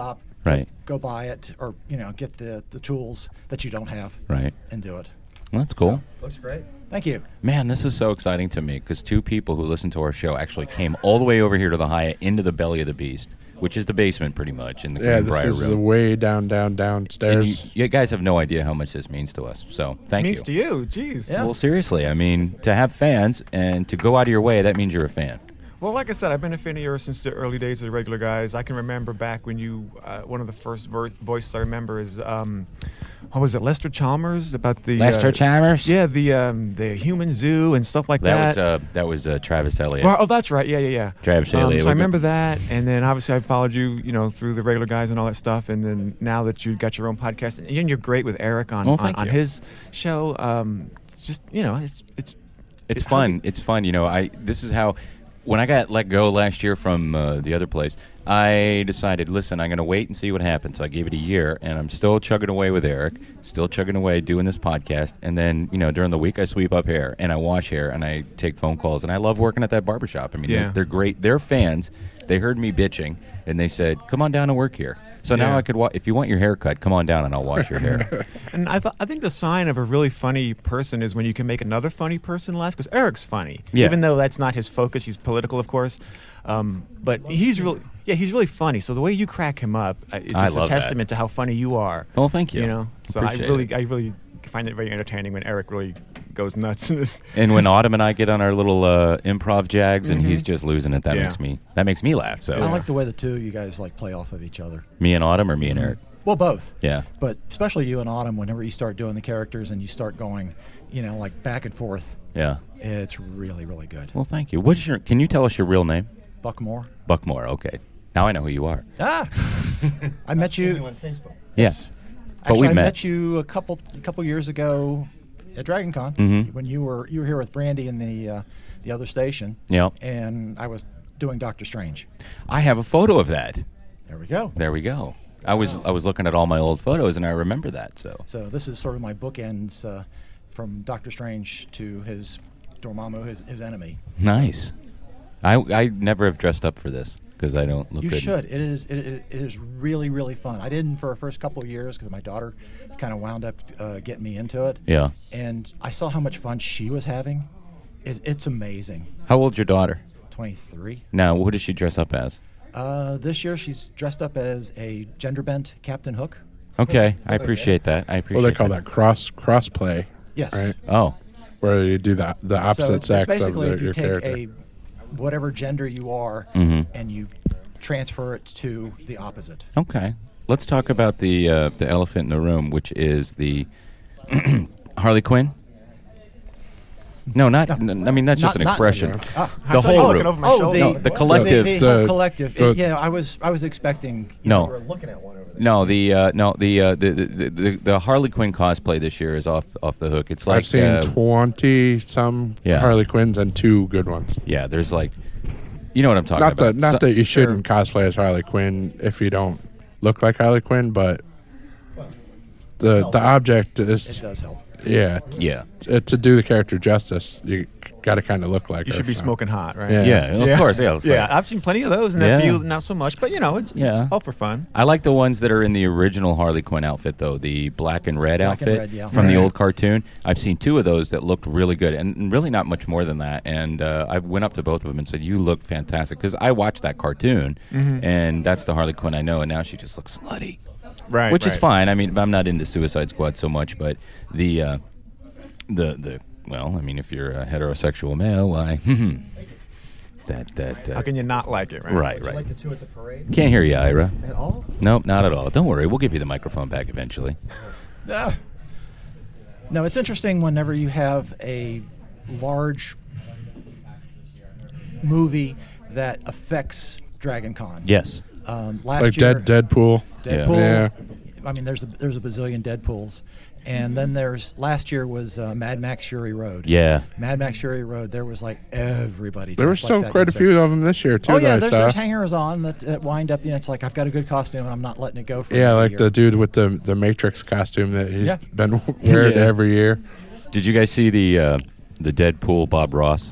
Right. Go buy it, or you know, get the the tools that you don't have. Right. And do it. Well, that's cool. Looks great. Thank you. Man, this is so exciting to me because two people who listen to our show actually came all the way over here to the Hyatt into the belly of the beast, which is the basement pretty much in the Yeah, Greenbrier this is room. the way down, down, And downstairs. you, you guys have no idea how much this means to us. So thank means you. to you. Jeez. Well, seriously, I mean, to have fans and to go out of your way, that means you're a fan. Well, like I said, I've been a fan of yours since the early days of the Regular Guys. I can remember back when you, uh, one of the first ver- voices I remember is, um, what was it, Lester Chalmers about the Lester uh, Chalmers? Yeah, the um, the human zoo and stuff like that. That was uh, that was uh, Travis Elliott. Well, oh, that's right. Yeah, yeah, yeah. Travis Um, Elliott. so I remember that, and then obviously I followed you, you know, through the Regular Guys and all that stuff. And then now that you got your own podcast, and you're great with Eric on Oh, on, thank on you. his show. Um, just you know, it's it's It's it- fun. It's fun. You know, I this is how when I got let go last year from uh, the other place, I decided, listen, I'm going to wait and see what happens. So I gave it a year, and I'm still chugging away with Eric, still chugging away doing this podcast. And then, you know, during the week, I sweep up hair and I wash hair and I take phone calls. And I love working at that barbershop. I mean, Yeah. they're, they're great. They're fans. They heard me bitching, and they said, come on down and work here. So now Yeah. I could, wa- if you want your hair cut, come on down and I'll wash your hair. And I thought I think the sign of a really funny person is when you can make another funny person laugh. Because Eric's funny, Yeah. even though that's not his focus. He's political, of course, um, but he's really yeah he's really funny. So the way you crack him up, uh, it's I just a love that. testament to how funny you are. Well, thank you. You know, so I Appreciate really it. I really find it very entertaining when Eric really goes nuts in this. And when Autumn and I get on our little uh, improv jags, and Mhm. he's just losing it, that Yeah. makes me that makes me laugh. So I like the way the two of you guys like play off of each other. me and Autumn, or me and Eric. Well, both. Yeah. But especially you and Autumn, whenever you start doing the characters and you start going, you know, like back and forth. Yeah. It's really, really good. Well, thank you. What's your? Can you tell us your real name? Buckmore. Buckmore. Okay. Now I know who you are. Ah, I met you. on Facebook. Yeah. But Actually, we I met. met you a couple a couple years ago at Dragon Con Mhm. when you were you were here with Brandy in the uh, the other station. Yep. And I was doing Doctor Strange. I have a photo of that. There we go. There we go. I was I was looking at all my old photos, and I remember that. So So this is sort of my bookends uh, from Doctor Strange to his Dormammu, his his enemy. nice. I I never have dressed up for this because I don't look You good. should. It is it, it, it is really really fun. I didn't for the first couple of years because my daughter kind of wound up uh, getting me into it. Yeah. And I saw how much fun she was having. It, it's amazing. How old's your daughter? twenty-three. Now, what does she dress up as? Uh, this year she's dressed up as a gender bent Captain Hook. Okay, I appreciate that. I appreciate. Well, they call that cross cross play. Yes. Right? Oh. Where you do the the opposite so it's, sex it's basically of if the, you your take character. a whatever gender you are Mhm. and you transfer it to the opposite. Okay. Let's talk about the uh, the elephant in the room, which is the Harley Quinn. No, not. n- I mean, that's just Not- an not- expression. Ah, the I'm sorry, whole oh, room. looking over my no, shoulder. the What? collective. The, the whole collective. the- It- yeah, I was I was expecting. You No. know, we were looking at one over there. No, the uh, no the, uh, the, the the the Harley Quinn cosplay this year is off off the hook. It's like I've seen uh, twenty some yeah. Harley Quinns and two good ones. Yeah, there's like, you know what I'm talking Not about. that not So- that you shouldn't cosplay as Harley Quinn if you don't look like Harley Quinn, but the the object is It does help. Yeah, yeah. Uh, to do the character justice, you got to kind of look like You her, should be so. smoking hot, right? Yeah, Yeah, of course, yeah, it's yeah, like- I've seen plenty of those, and Yeah. a few not so much. But you know, it's, Yeah. it's all for fun. I like the ones that are in the original Harley Quinn outfit, though, the black and red Black and outfit red, yeah. from the Right. old cartoon. I've seen two of those that looked really good, and, and really not much more than that. And uh, I went up to both of them and said, "You look fantastic," because I watched that cartoon, Mhm. and that's the Harley Quinn I know, and now she just looks slutty, Right, Which is right. fine. I mean, I'm not into Suicide Squad so much, but the uh, the the well, I mean, if you're a heterosexual male, why? that that uh, How can you not like it, right? Right, Did you right. like the two at the parade? Can't hear you, Ira. At all? Nope, not at all. Don't worry, we'll give you the microphone back eventually. Ah. No, it's interesting whenever you have a large movie that affects Dragon Con. Yes. Um, last Like year, Dead Deadpool. Deadpool. Yeah. I mean, there's a, there's a bazillion Deadpools, and then there's last year was uh, Mad Max Fury Road. Yeah. Mad Max Fury Road. There was like everybody. There were dressed still like that quite a in few of them this year too. Oh yeah, that I there's, saw. there's hangers on that, that wind up. You know, it's like I've got a good costume and I'm not letting it go for Yeah, another like year. the dude with the the Matrix costume that he's Yeah. been wearing Yeah. every year. Did you guys see the uh, the Deadpool Bob Ross?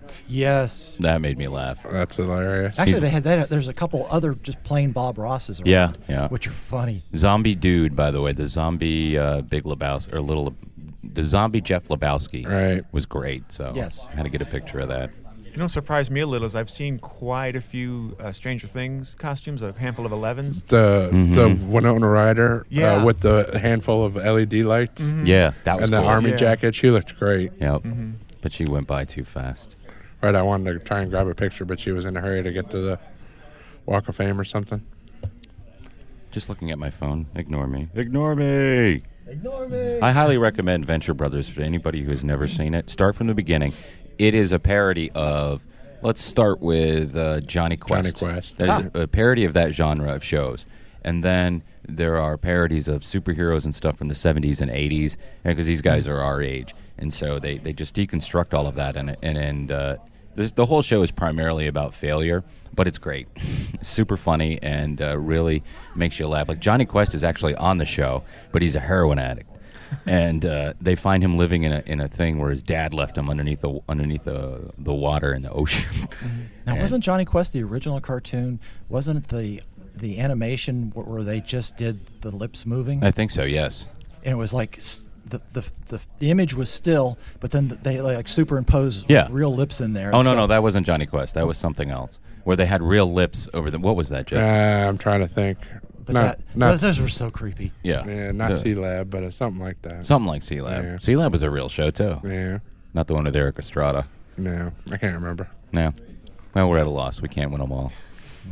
Yes. That made me laugh. That's hilarious. Actually, He's- they had that. There's a couple other just plain Bob Rosses around, Yeah, yeah. which are funny. Zombie Dude, by the way, the zombie uh, Big Lebowski, or little, the zombie Jeff Lebowski right. was great. So Yes. I had to get a picture of that. You know what surprised me a little is I've seen quite a few uh, Stranger Things costumes, a handful of elevens. The Mhm. the Winona Ryder Yeah. uh, with the handful of L E D lights. Mhm. Yeah, that was And the cool. army Yeah. jacket. She looked great. Yep. Mhm. But she went by too fast. Right, I wanted to try and grab a picture, but she was in a hurry to get to the Walk of Fame or something. Just looking at my phone. Ignore me. Ignore me. Ignore me. I highly recommend Venture Brothers for anybody who has never seen it. Start from the beginning. It is a parody of. Let's start with uh, Johnny Quest. Johnny Quest. That is Ah. a parody of that genre of shows, and then there are parodies of superheroes and stuff from the seventies and eighties, because these guys are our age, and so they, they just deconstruct all of that, and and and uh, this, the whole show is primarily about failure, but it's great, super funny, and uh, really makes you laugh. Like Johnny Quest is actually on the show, but he's a heroin addict. And uh, they find him living in a in a thing where his dad left him underneath the underneath the the water in the ocean. Now, And- wasn't Johnny Quest the original cartoon? Wasn't it the the animation where, where they just did the lips moving? I think so. Yes. And it was like s- the the the, the image was still, but then they like superimposed Yeah. real lips in there. Oh and no stuff. no that wasn't Johnny Quest. That was something else where they had real lips over them. What was that, Jeff? Uh, I'm trying to think. But not, that, not, those, those were so creepy. Yeah. yeah, not The- C-Lab, but uh, something like that. Something like C Lab. Yeah. C Lab was a real show too. Yeah. Not the one with Eric Estrada. No, I can't remember. No. Well, we're at a loss. We can't win them all.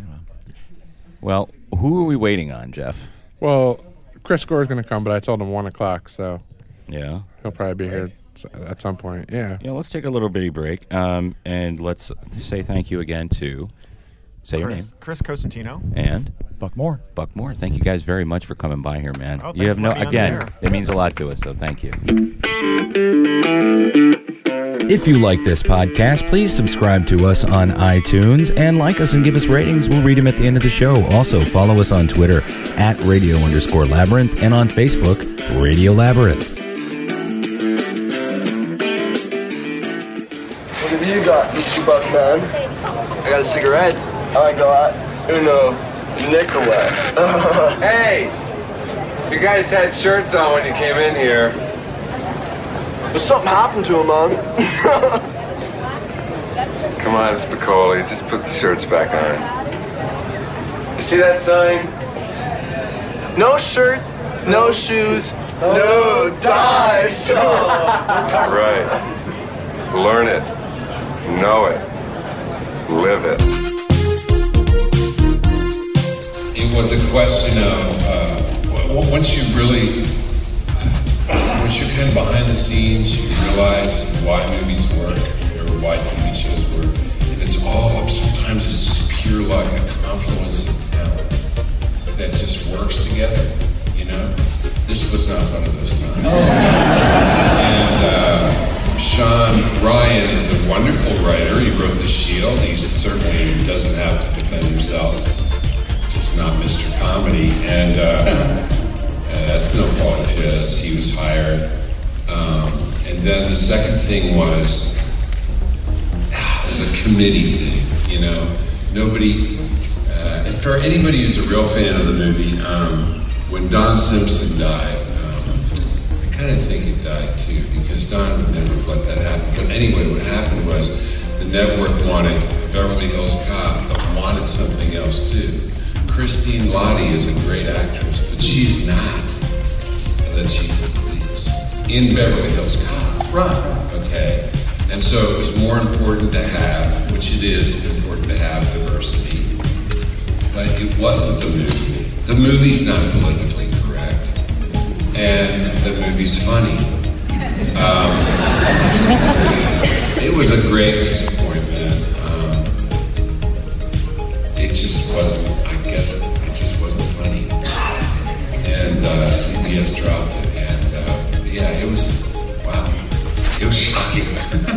Well, who are we waiting on, Jeff? Well, Chris Gore's going to come, but I told him one o'clock, so Yeah. he'll probably be here s- at some point. Yeah. Yeah. Let's take a little bitty break, um, and let's say thank you again to say your name Chris, Chris Cosentino. and Buck Moore. Buck Moore. Thank you guys very much for coming by here, man. Oh, you thanks have for no letting me on the again. air. It means a lot to us, so thank you. If you like this podcast, please subscribe to us on iTunes and like us and give us ratings. We'll read them at the end of the show. Also, follow us on Twitter at radio underscore labyrinth and on Facebook, Radio Labyrinth. What have you got, Mister Buckman? I got a cigarette. I got uno Nicolette. Hey! You guys had shirts on when you came in here. There's something happened to him, man. Come on, Spicoli, just put the shirts back on. You see that sign? No shirt, no shoes, no ties. Right. Learn it. Know it. Live it. It was a question of uh, w- once you really, once you're kind of behind the scenes, you realize why movies work or why T V shows work. And it's all, sometimes it's just pure luck, a confluence of talent that just works together, you know? This was not one of those times. And uh, Sean Ryan is a wonderful writer. He wrote The Shield. He certainly doesn't have to defend himself. Just not Mister Comedy. And, uh, and that's no fault of his. He was hired. Um, and then the second thing was, ah, it was a committee thing, you know? Nobody, uh, and for anybody who's a real fan of the movie, um, when Don Simpson died, um, I kind of think he died too, because Don would never let that happen. But anyway, what happened was the network wanted Beverly Hills Cop, but wanted something else too. Christine Lottie is a great actress, but she's not the chief of police in Beverly Hills Cop. Right. Okay. And so it was more important to have, which it is important to have, diversity. But it wasn't the movie. The movie's not politically correct. And the movie's funny. Um, it was a great disappointment. Um, it just wasn't, I guess, it just wasn't funny. And uh, C B S dropped it. And uh, yeah, it was, wow. It was shocking.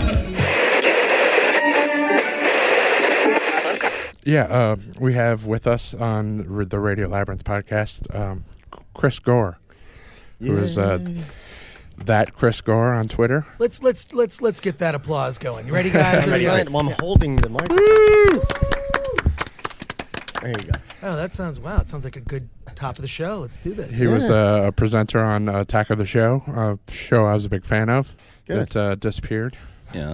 Yeah, uh, we have with us on r- the Radio Labyrinth podcast um, Chris Gore, who is uh, that Chris Gore on Twitter. Let's let's let's let's get that applause going. You ready, guys? I'm, Ready? trying- well, I'm Yeah. holding the mic. There you go. Oh, that sounds wow. It sounds like a good top of the show. Let's do this. He was uh, a presenter on Attack of the Show, a show I was a big fan of Good. that uh, disappeared. Yeah.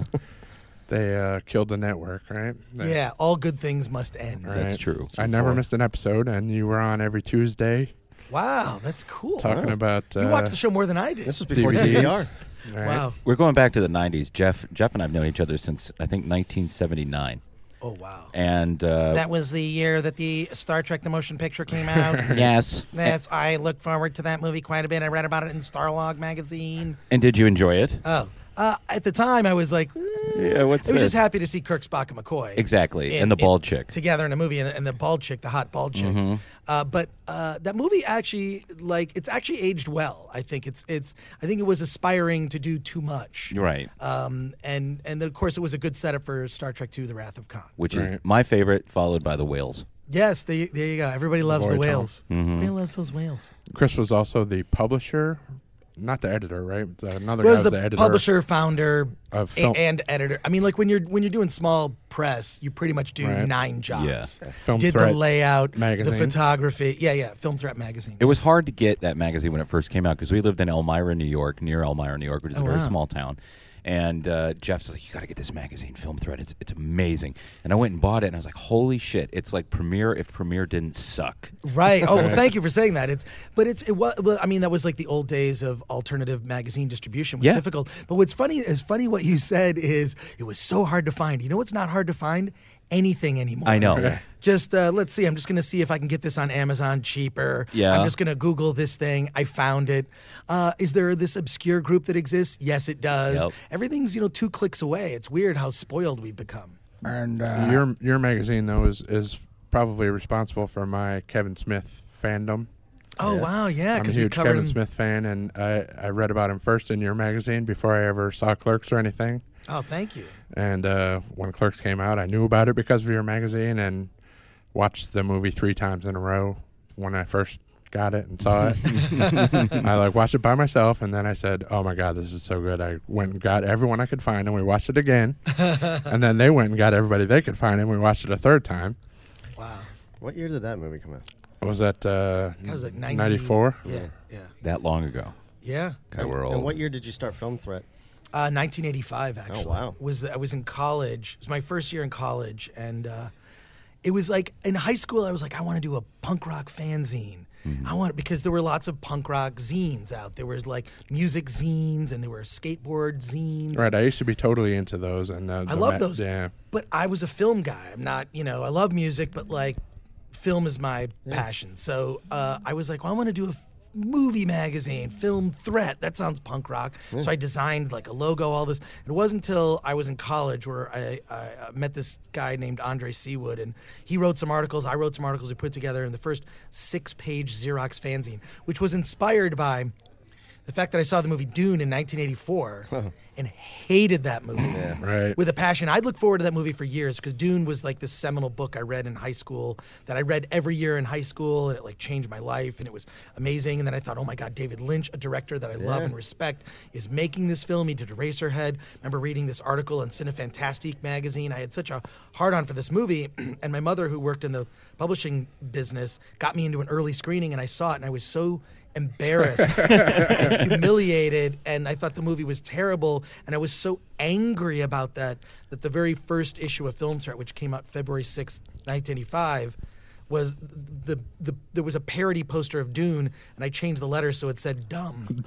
They uh, killed the network, right? They- Yeah, all good things must end. right. true. I never missed an episode, and you were on every Tuesday Wow, that's cool. talking about. Uh, You watched the show more than I did. This was before D V Ds. T V R. Right. Wow. We're going back to the nineties. Jeff, Jeff and I have known each other since I think nineteen seventy-nine. Oh wow. And uh, That was the year that the Star Trek the Motion Picture came out. yes. Yes, I look forward to that movie quite a bit. I read about it in Starlog magazine. And did you enjoy it? Oh, uh, at the time I was like, eh. Yeah. What's I was this? just happy to see Kirk, Spock, and McCoy Exactly, and the bald chick. together in a movie, and, and the bald chick, the hot bald chick. Mhm. Uh, but uh, that movie actually, like, it's actually aged well. I think it's it's. I think it was aspiring to do too much. Right. Um, and and then, of course, it was a good setup for Star Trek two: The Wrath of Khan. Which is my favorite, followed by the Whales. Yes, the, there you go. Everybody loves the Voyage whales. Home. Mhm. Everybody loves those whales. Chris was also the publisher, not the editor, right? Another was guy was the, the editor. publisher, founder, of a- film. and editor. I mean, like when you're when you're doing small press, you pretty much do Right. nine jobs. Yeah. Film Did Threat the layout, magazine. the photography. Yeah, yeah. Film Threat magazine. It was hard to get that magazine when it first came out because we lived in Elmira, New York, near Elmira, New York, which is Oh, a very wow. small town. And uh, Jeff's like, you got to get this magazine, Film Threat. It's it's amazing. And I went and bought it, and I was like, holy shit! It's like Premiere if Premiere didn't suck. Right. Oh, well, thank you for saying that. It's, but it's, it was. Well, I mean, that was like the old days of alternative magazine distribution. It was Yeah. difficult. But what's funny is funny what you said is it was so hard to find. You know what's not hard to find? Anything anymore. I know. Just uh, let's see. I'm just going to see if I can get this on Amazon cheaper. Yeah. I'm just going to Google this thing. I found it. Uh, is there this obscure group that exists? Yes, it does. Yep. Everything's you know two clicks away. It's weird how spoiled we've become. And uh, your your magazine though is is probably responsible for my Kevin Smith fandom. Oh wow, yeah. I'm a Because we huge covered Kevin him. Smith fan, and I, I read about him first in your magazine before I ever saw Clerks or anything. Oh, thank you. And uh, when Clerks came out, I knew about it because of your magazine and watched the movie three times in a row when I first got it and saw it. I like watched it by myself, and then I said, "Oh my God, this is so good!" I went and got everyone I could find, and we watched it again. And then they went and got everybody they could find, and we watched it a third time. Wow. What year did that movie come out? Was that uh, That was like ninety ninety-four? Yeah, yeah. That long ago. Yeah. God, we're And old. what year did you start Film Threat? Uh, nineteen eighty-five, actually. Oh, wow. Was I was in college. It was my first year in college, and uh, it was like in high school. I was like, I want to do a punk rock fanzine. I want because there were lots of punk rock zines out. There was like music zines, and there were skateboard zines. Right, I used to be totally into those, and uh, I the love ma- those. Yeah, But I was a film guy. I'm not, you know, I love music, but like film is my passion. So uh, I was like, well, I want to do a f- movie magazine, Film Threat. That sounds punk rock. Yeah. So I designed like a logo, all this. It wasn't until I was in college where I, I uh, met this guy named Andre Seawood, and he wrote some articles. I wrote some articles we put together in the first six-page Xerox fanzine, which was inspired by the fact that I saw the movie Dune in nineteen eighty-four and hated that movie right. with a passion. I'd look forward to that movie for years because Dune was like this seminal book I read in high school that I read every year in high school, and it like changed my life, and it was amazing. And then I thought, oh my God, David Lynch, a director that I love Yeah. and respect, is making this film. He did Eraserhead. I remember reading this article in Cinefantastique magazine. I had such a hard-on for this movie, and my mother, who worked in the publishing business, got me into an early screening, and I saw it, and I was so embarrassed and humiliated, and I thought the movie was terrible, and I was so angry about that that the very first issue of Film Threat, which came out February sixth, nineteen eighty-five, was the, the there was a parody poster of Dune, and I changed the letters so it said dumb.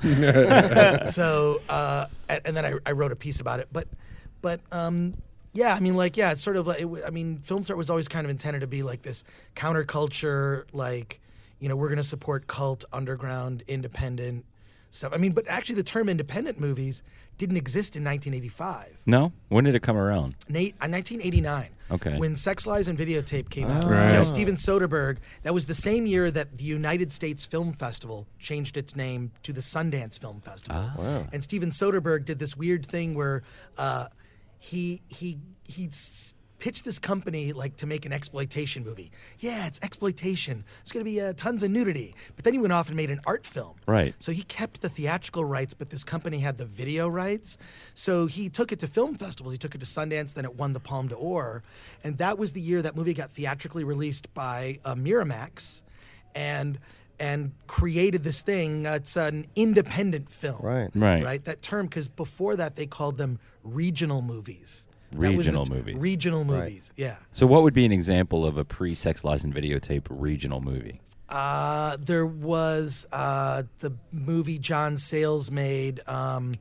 so uh, and, and then I, I wrote a piece about it, but but um, yeah, I mean, like, yeah, it's sort of like, it, w- I mean, Film Threat was always kind of intended to be like this counterculture, like, you know, we're going to support cult, underground, independent stuff. I mean, but actually the term independent movies didn't exist in nineteen eighty-five. No? When did it come around? Nate, uh, nineteen eighty-nine. Okay. When Sex, Lies, and Videotape came out. Right. You know, Steven Soderbergh, that was the same year that the United States Film Festival changed its name to the Sundance Film Festival. Ah. Wow. And Steven Soderbergh did this weird thing where uh, he he he s- pitched this company like to make an exploitation movie. Yeah, it's exploitation. It's going to be uh, tons of nudity. But then he went off and made an art film. Right. So he kept the theatrical rights, but this company had the video rights. So he took it to film festivals. He took it to Sundance, then it won the Palme d'Or. And that was the year that movie got theatrically released by uh, Miramax and and created this thing. Uh, it's an independent film. Right. Right. Right? That term, because before that they called them regional movies. That was the Regional t- movies. Regional Right. movies, yeah. So what would be an example of a pre-Sex, Lies, and Videotape regional movie? Uh, there was uh, the movie John Sayles made. Um,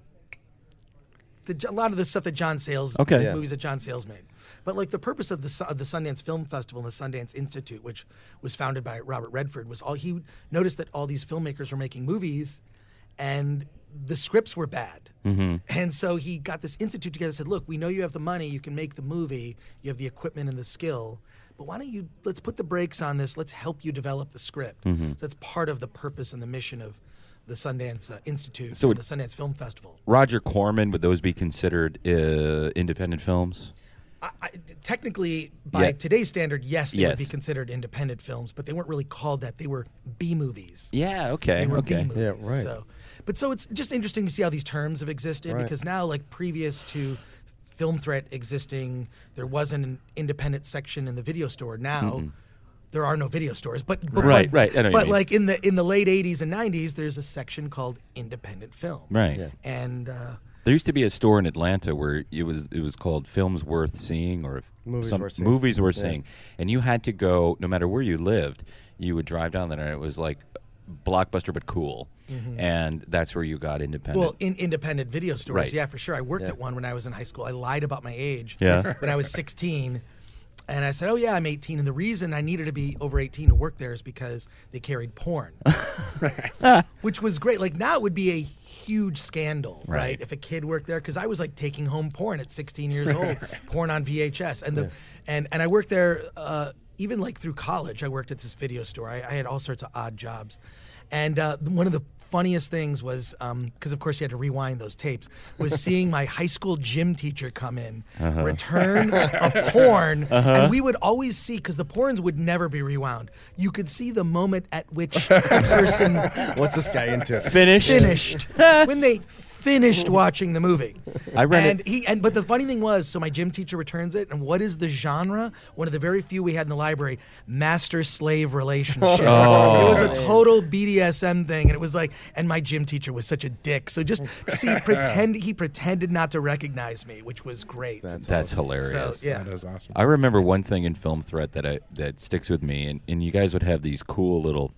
the, a lot of the stuff that John Sayles, Okay. the Yeah. movies that John Sayles made. But like the purpose of the Su- of the Sundance Film Festival and the Sundance Institute, which was founded by Robert Redford, was all he noticed that all these filmmakers were making movies, and the scripts were bad. Mm-hmm. And so he got this institute together and said, look, we know you have the money, you can make the movie, you have the equipment and the skill, but why don't you, let's put the brakes on this, let's help you develop the script. Mhm. So that's part of the purpose and the mission of the Sundance uh, Institute So and it- the Sundance Film Festival. Roger Corman, would those be considered uh, independent films? I, I, technically, by Yeah. today's standard, yes, they would be Yes. considered independent films, but they weren't really called that. They were B movies. Yeah, okay, They were okay. B movies. Yeah, right. So, but so it's just interesting to see how these terms have existed Right. because now, like previous to Film Threat existing, there wasn't an independent section in the video store. Now. Mm-mm. There are no video stores, but, but Right, but, right, I know what you but mean. like in the in the late eighties and nineties, there's a section called independent film, Right. Yeah. And uh, There used to be a store in Atlanta where it was it was called Films Worth Seeing or Movies some Worth Seeing. movies worth Yeah. seeing, and you had to go no matter where you lived. You would drive down there, and it was like Blockbuster but cool, Mhm. and that's where you got independent. well, in independent video stores, Right. yeah, for sure. I worked Yeah. at one when I was in high school. I lied about my age. Yeah. When I was sixteen. And I said, oh, yeah, I'm eighteen. And the reason I needed to be over eighteen to work there is because they carried porn, which was great. Like, now it would be a huge scandal, right? Right. If a kid worked there, because I was like taking home porn at sixteen years old, porn on V H S. And the Yeah. and, and I worked there uh, even like through college. I worked at this video store. I, I had all sorts of odd jobs. And uh, one of the funniest things was, because of course you had to rewind those tapes, was seeing my high school gym teacher come in, Uh-huh. return a porn, Uh-huh. and we would always see, because the porns would never be rewound, you could see the moment at which a person What's this guy into? Finished? finished when they finished watching the movie. I read and it- he and but the funny thing was, so my gym teacher returns it, and what is the genre? One of the very few we had in the library: master-slave relationship. Oh. It was a total B D S M thing, and it was like, and my gym teacher was such a dick. So just see, pretend he pretended not to recognize me, which was great. That's hilarious. So, yeah. That is awesome. I remember one thing in Film Threat that I, that sticks with me, and, and you guys would have these cool little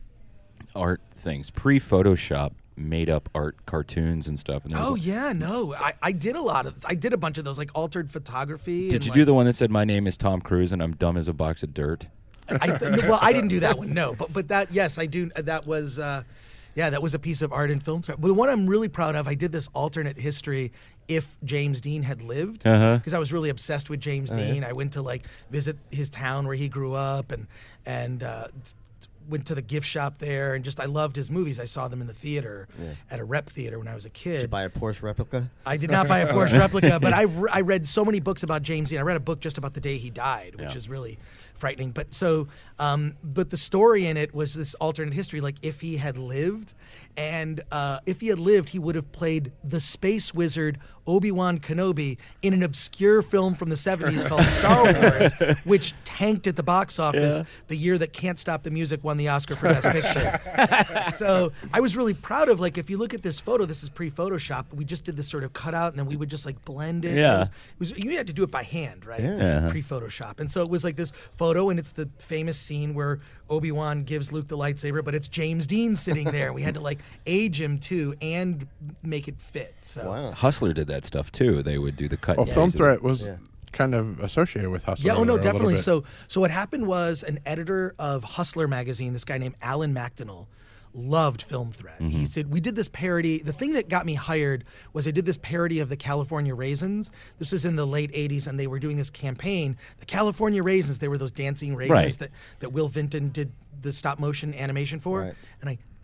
art things, pre-Photoshop, made-up art cartoons and stuff. And there was Oh a- yeah, no, I, I did a lot of. I did a bunch of those, like altered photography. Did and, you like, do the one that said, "My name is Tom Cruise and I'm dumb as a box of dirt"? I, th- well, I didn't do that one, no. But but that, yes, I do. That was, uh, yeah, that was a piece of art in film. But the one I'm really proud of, I did this alternate history. If James Dean had lived, because Uh-huh. I was really obsessed with James Oh, yeah. Dean. I went to like visit his town where he grew up, and and uh, t- went to the gift shop there, and just I loved his movies. I saw them in the theater Yeah. at a rep theater when I was a kid. Did you buy a Porsche replica? I did not buy a Porsche replica, but I, re- I read so many books about James Dean. I read a book just about the day he died, which Yeah. is really frightening. But so, um, but the story in it was this alternate history, like if he had lived, and uh, if he had lived, he would have played the space wizard Obi-Wan Kenobi in an obscure film from the seventies called Star Wars, which tanked at the box office Yeah. the year that Can't Stop the Music won the Oscar for Best Picture. So I was really proud of, like, if you look at this photo, this is pre-Photoshop. We just did this sort of cutout, and then we would just like blend it. Yeah. It was, it was, you had to do it by hand, right? Yeah. Uh-huh. Pre-Photoshop. And so it was like this photo, and it's the famous scene where Obi-Wan gives Luke the lightsaber, but it's James Dean sitting there. And we had to like age him too and make it fit. So Hustler did that stuff too. They would do the cut. Well, and Film paste. Threat was kind of associated with Hustler. Yeah, oh no, a little definitely. bit. So so what happened was an editor of Hustler magazine, this guy named Alan McDonnell, loved Film Threat. He Mhm. said, we did this parody. The thing that got me hired was I did this parody of the California Raisins. This was in the late eighties, and they were doing this campaign. The California Raisins, they were those dancing raisins Right. that, that Will Vinton did the stop motion animation for. Right. And I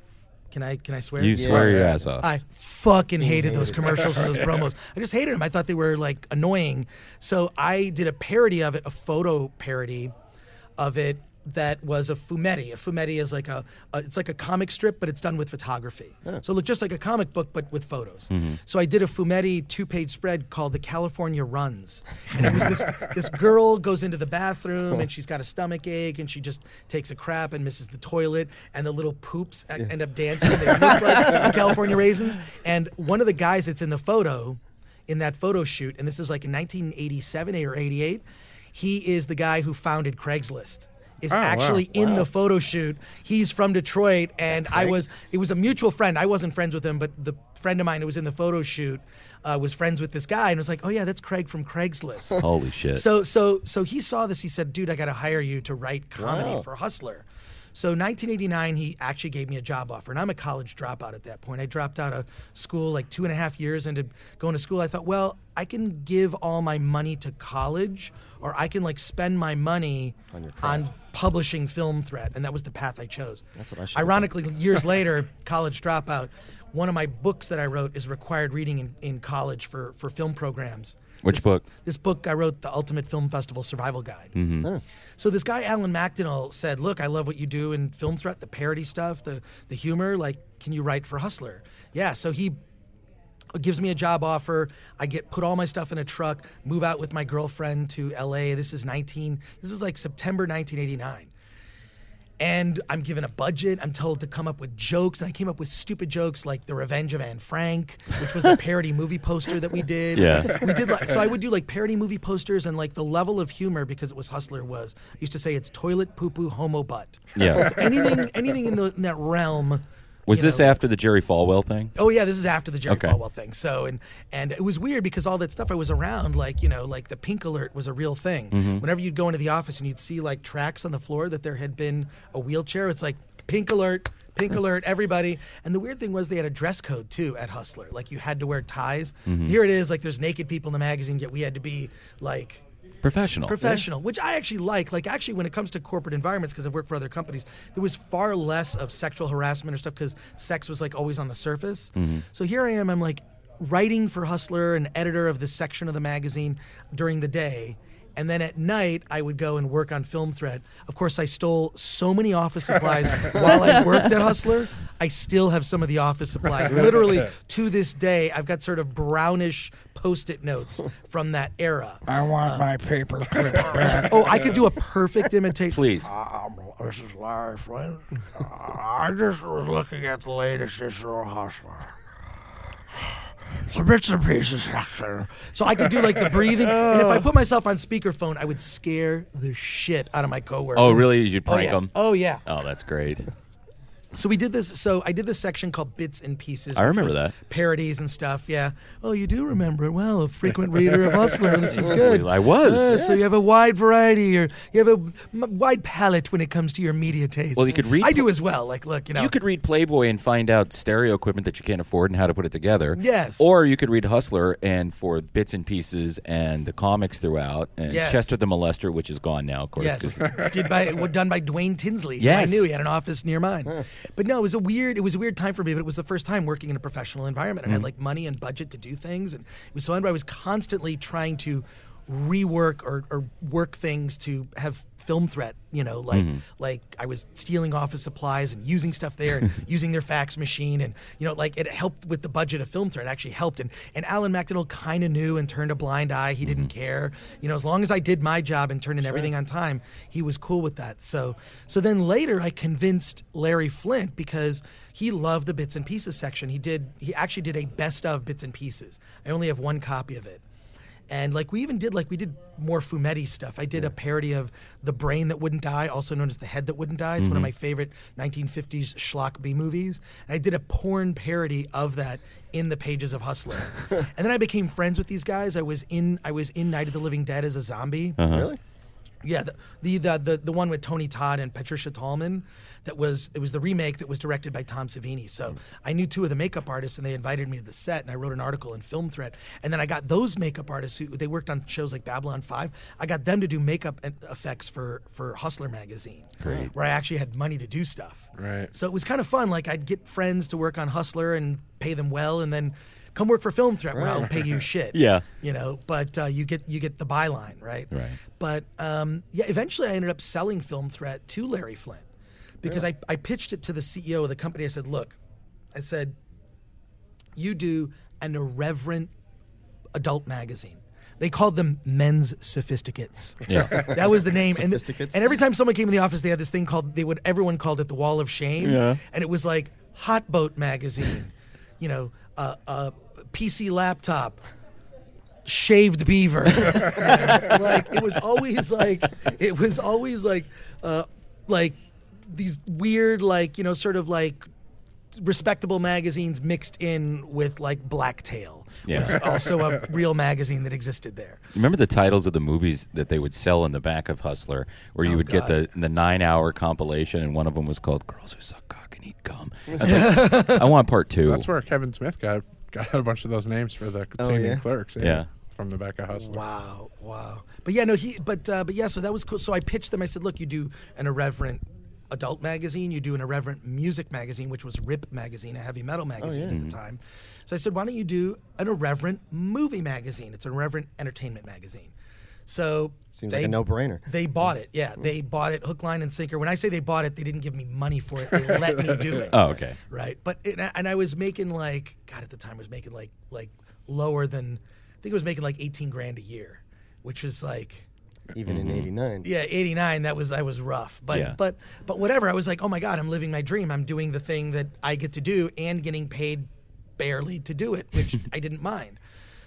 Can I can I swear? You swear your ass off. I fucking hated those commercials and those promos. I just hated them. I thought they were like annoying. So I did a parody of it, a photo parody of it that was a fumetti. A fumetti is like a, a it's like a comic strip, but it's done with photography. So it looked just like a comic book, but with photos. Mhm. So I did a fumetti two-page spread called The California Runs. And it was this this girl goes into the bathroom and she's got a stomach ache and she just takes a crap and misses the toilet and the little poops a- end up dancing. They look like the California raisins. And one of the guys that's in the photo, in that photo shoot, and this is like in nineteen eighty-seven or eighty-eight, he is the guy who founded Craigslist. Is Oh, wow. actually in Wow. the photo shoot. He's from Detroit, and I Craig? was. It was a mutual friend. I wasn't friends with him, but the friend of mine who was in the photo shoot uh, was friends with this guy, and was like, "Oh yeah, that's Craig from Craigslist." Holy shit. So so so he saw this. He said, "Dude, I got to hire you to write comedy Wow. for Hustler." So nineteen eighty-nine, he actually gave me a job offer, and I'm a college dropout at that point. I dropped out of school like two and a half years into going to school. I thought, well, I can give all my money to college, or I can like spend my money On your on publishing Film Threat, and that was the path I chose. That's what I should've Ironically, years later, college dropout, one of my books that I wrote is required reading in, in college for, for film programs. Which This- book? This book I wrote, The Ultimate Film Festival Survival Guide. Mhm. Oh. So this guy, Alan McDonnell, said, look, I love what you do in Film Threat, the parody stuff, the, the humor. Like, can you write for Hustler? Yeah, so he gives me a job offer. I get put all my stuff in a truck, move out with my girlfriend to L A. This is nineteen. This is like September nineteen eighty-nine. And I'm given a budget. I'm told to come up with jokes, and I came up with stupid jokes like The Revenge of Anne Frank, which was a parody movie poster that we did. Yeah. We did like, so I would do like parody movie posters, and like the level of humor, because it was Hustler, was I used to say it's toilet poo poo homo butt. Yeah. So anything anything in, the, in that realm. Was you this know- after the Jerry Falwell thing? Oh yeah, this is after the Jerry Okay. Falwell thing. So and and it was weird because all that stuff I was around, like you know, like the pink alert was a real thing. Mhm. Whenever you'd go into the office and you'd see like tracks on the floor that there had been a wheelchair, it's like pink alert, pink alert, everybody. And the weird thing was they had a dress code too at Hustler. Like you had to wear ties. Mhm. Here it is, like there's naked people in the magazine, yet we had to be like Professional. professional, which I actually like. Like, actually, when it comes to corporate environments, because I've worked for other companies, there was far less of sexual harassment or stuff because sex was like always on the surface. Mhm. So here I am, I'm like writing for Hustler and editor of this section of the magazine during the day. And then at night, I would go and work on Film Threat. Of course, I stole so many office supplies while I worked at Hustler. I still have some of the office supplies. Literally, to this day, I've got sort of brownish Post-it notes from that era. I want my paper clips back. Oh, I could do a perfect imitation. Please. Um, this is Larry Flynn. Uh, I just was looking at the latest issue of Hustler. The bits and pieces section. So I could do like the breathing, and if I put myself on speakerphone, I would scare the shit out of my coworkers. Oh, really? You'd Oh, prank yeah. them? Oh yeah. Oh, that's great. So we did this. So I did this section called Bits and Pieces. I which remember was that. Parodies and stuff. Yeah. Oh, you do remember it. Well, a frequent reader of Hustler. This is good. I was. Uh, So you have a wide variety, or you have a m- wide palette when it comes to your media tastes. Well, you could read- I do as well. Like, look, you know. You could read Playboy and find out stereo equipment that you can't afford and how to put it together. Yes. Or you could read Hustler and for bits and pieces and the comics throughout and Yes. Chester the Molester, which is gone now, of course. Yes, 'cause- did by well, done by Dwayne Tinsley. who Yes. I knew he had an office near mine. But no, it was a weird. It was a weird time for me. But it was the first time working in a professional environment. I had Mhm. like money and budget to do things, and it was fun. But I was constantly trying to rework or, or work things to have Film Threat. You know, like Mhm. like I was stealing office supplies and using stuff there and using their fax machine, and you know, like it helped with the budget of Film Threat. It actually helped, and and Alan McDonnell kind of knew and turned a blind eye. He didn't care. You know, as long as I did my job and turned in everything on time, he was cool with that. So so then later I convinced Larry Flint because he loved the Bits and Pieces section. He did. He actually did a best of Bits and Pieces. I only have one copy of it. And like we even did like we did more fumetti stuff. I did a parody of The Brain That Wouldn't Die, also known as The Head That Wouldn't Die. It's one of Mhm. my favorite nineteen fifties schlock B movies. And I did a porn parody of that in the pages of Hustler. And then I became friends with these guys. I was in I was in Night of the Living Dead as a zombie. Uh-huh. Really? Yeah, the, the the the the one with Tony Todd and Patricia Tallman, that was it was the remake that was directed by Tom Savini. So mm. I knew two of the makeup artists, and they invited me to the set, and I wrote an article in Film Threat. And then I got those makeup artists who they worked on shows like Babylon five. I got them to do makeup and effects for for Hustler magazine, Great. where I actually had money to do stuff. Right. So it was kind of fun. Like I'd get friends to work on Hustler and pay them well, and then come work for Film Threat where I'll pay you shit. Yeah. You know, but uh, you get you get the byline, right? Right. But um, yeah, eventually I ended up selling Film Threat to Larry Flint because Really? I, I pitched it to the C E O of the company. I said, look, I said, you do an irreverent adult magazine. They called them Men's Sophisticates. Yeah. That was the name. And, th- Sophisticates? and every time someone came in the office, they had this thing called, they would, everyone called it the Wall of Shame. Yeah. And it was like Hot Boat Magazine, you know, uh, uh, P C Laptop, Shaved Beaver. Like, it was always like, it was always like, uh, like these weird, like, you know, sort of like respectable magazines mixed in with like Blacktail. Yeah. Was also a real magazine that existed there. Remember the titles of the movies that they would sell in the back of Hustler, where you Oh, would God. get the the nine hour compilation, and one of them was called "Girls Who Suck Cock and Eat Gum." I, was like, I want part two. That's where Kevin Smith got got a bunch of those names for the Oh, singing yeah? clerks. Yeah. From the back of Hustler. Wow, wow. But yeah, no, he. But uh, but yeah, so that was cool. So I pitched them. I said, look, you do an irreverent adult magazine, you do an irreverent music magazine, which was Rip magazine, a heavy metal magazine yeah. at Mm-hmm. the time. So I said, why don't you do an irreverent movie magazine? It's an irreverent entertainment magazine. So Seems they, like a no-brainer. They bought it. Yeah, they bought it hook, line, and sinker. When I say they bought it, they didn't give me money for it. They let me do it. Oh, okay. Right. But it, and I was making like God at the time I was making like like lower than I think I was making like eighteen grand a year, which was like. Even in eighty-nine. Yeah, eighty-nine. That was I was rough, but Yeah. but but whatever. I was like, oh my God, I'm living my dream. I'm doing the thing that I get to do and getting paid barely to do it, which I didn't mind.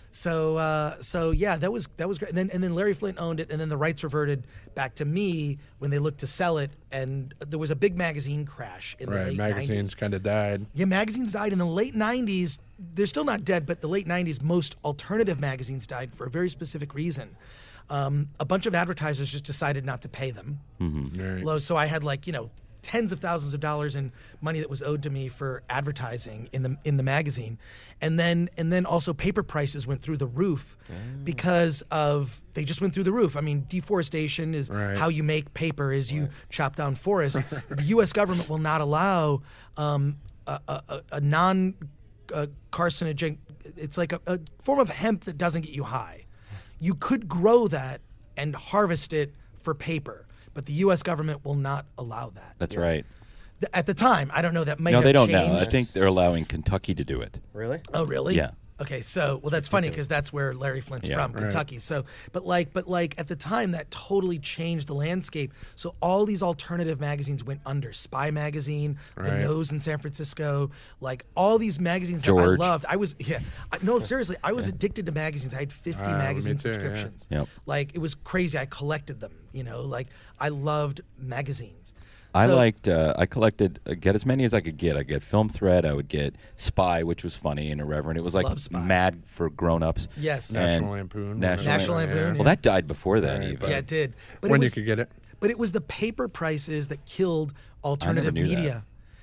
So uh, so yeah, that was that was great. And then and then Larry Flint owned it, and then the rights reverted back to me when they looked to sell it. And there was a big magazine crash in the Right. late Magazines nineties. kind of died. Yeah, magazines died in the late nineties. They're still not dead, but the late nineties, most alternative magazines died for a very specific reason. Um, a bunch of advertisers just decided not to pay them. Mm-hmm. Right. Low, so I had like, you know, tens of thousands of dollars in money that was owed to me for advertising in the in the magazine. And then and then also paper prices went through the roof because of they just went through the roof. I mean, deforestation is Right. how you make paper is you chop down forests. The U S government will not allow um, a, a, a- a non uh, carcinogen it's like a, a form of hemp that doesn't get you high. You could grow that and harvest it for paper, but the U S government will not allow that. That's right. Th- At the time, I don't know. That may No, have they don't changed. now. I think they're allowing Kentucky to do it. Really? Oh, really? Yeah. Okay, so well, that's funny because that's where Larry Flint's Yeah. from, Right. Kentucky. So, but like, but like at the time, that totally changed the landscape. So all these alternative magazines went under. Spy Magazine, The Right. Nose in San Francisco, like all these magazines George. that I loved. I was yeah, I, no, seriously, I was addicted to magazines. I had fifty Ah, me magazine too, yeah. subscriptions. Yep. Like it was crazy. I collected them. You know, like I loved magazines. I So- liked. Uh, I collected. Uh, get as many as I could get. I get Film Thread. I would get Spy, which was funny and irreverent. It was like Love Spy. Mad for grown-ups. Yes. National And Lampoon. National, National Lampoon, Well, yeah. that died before then. Right. Even. Yeah, it did. But when it you was, could get it. But it was the paper prices that killed alternative knew that. media.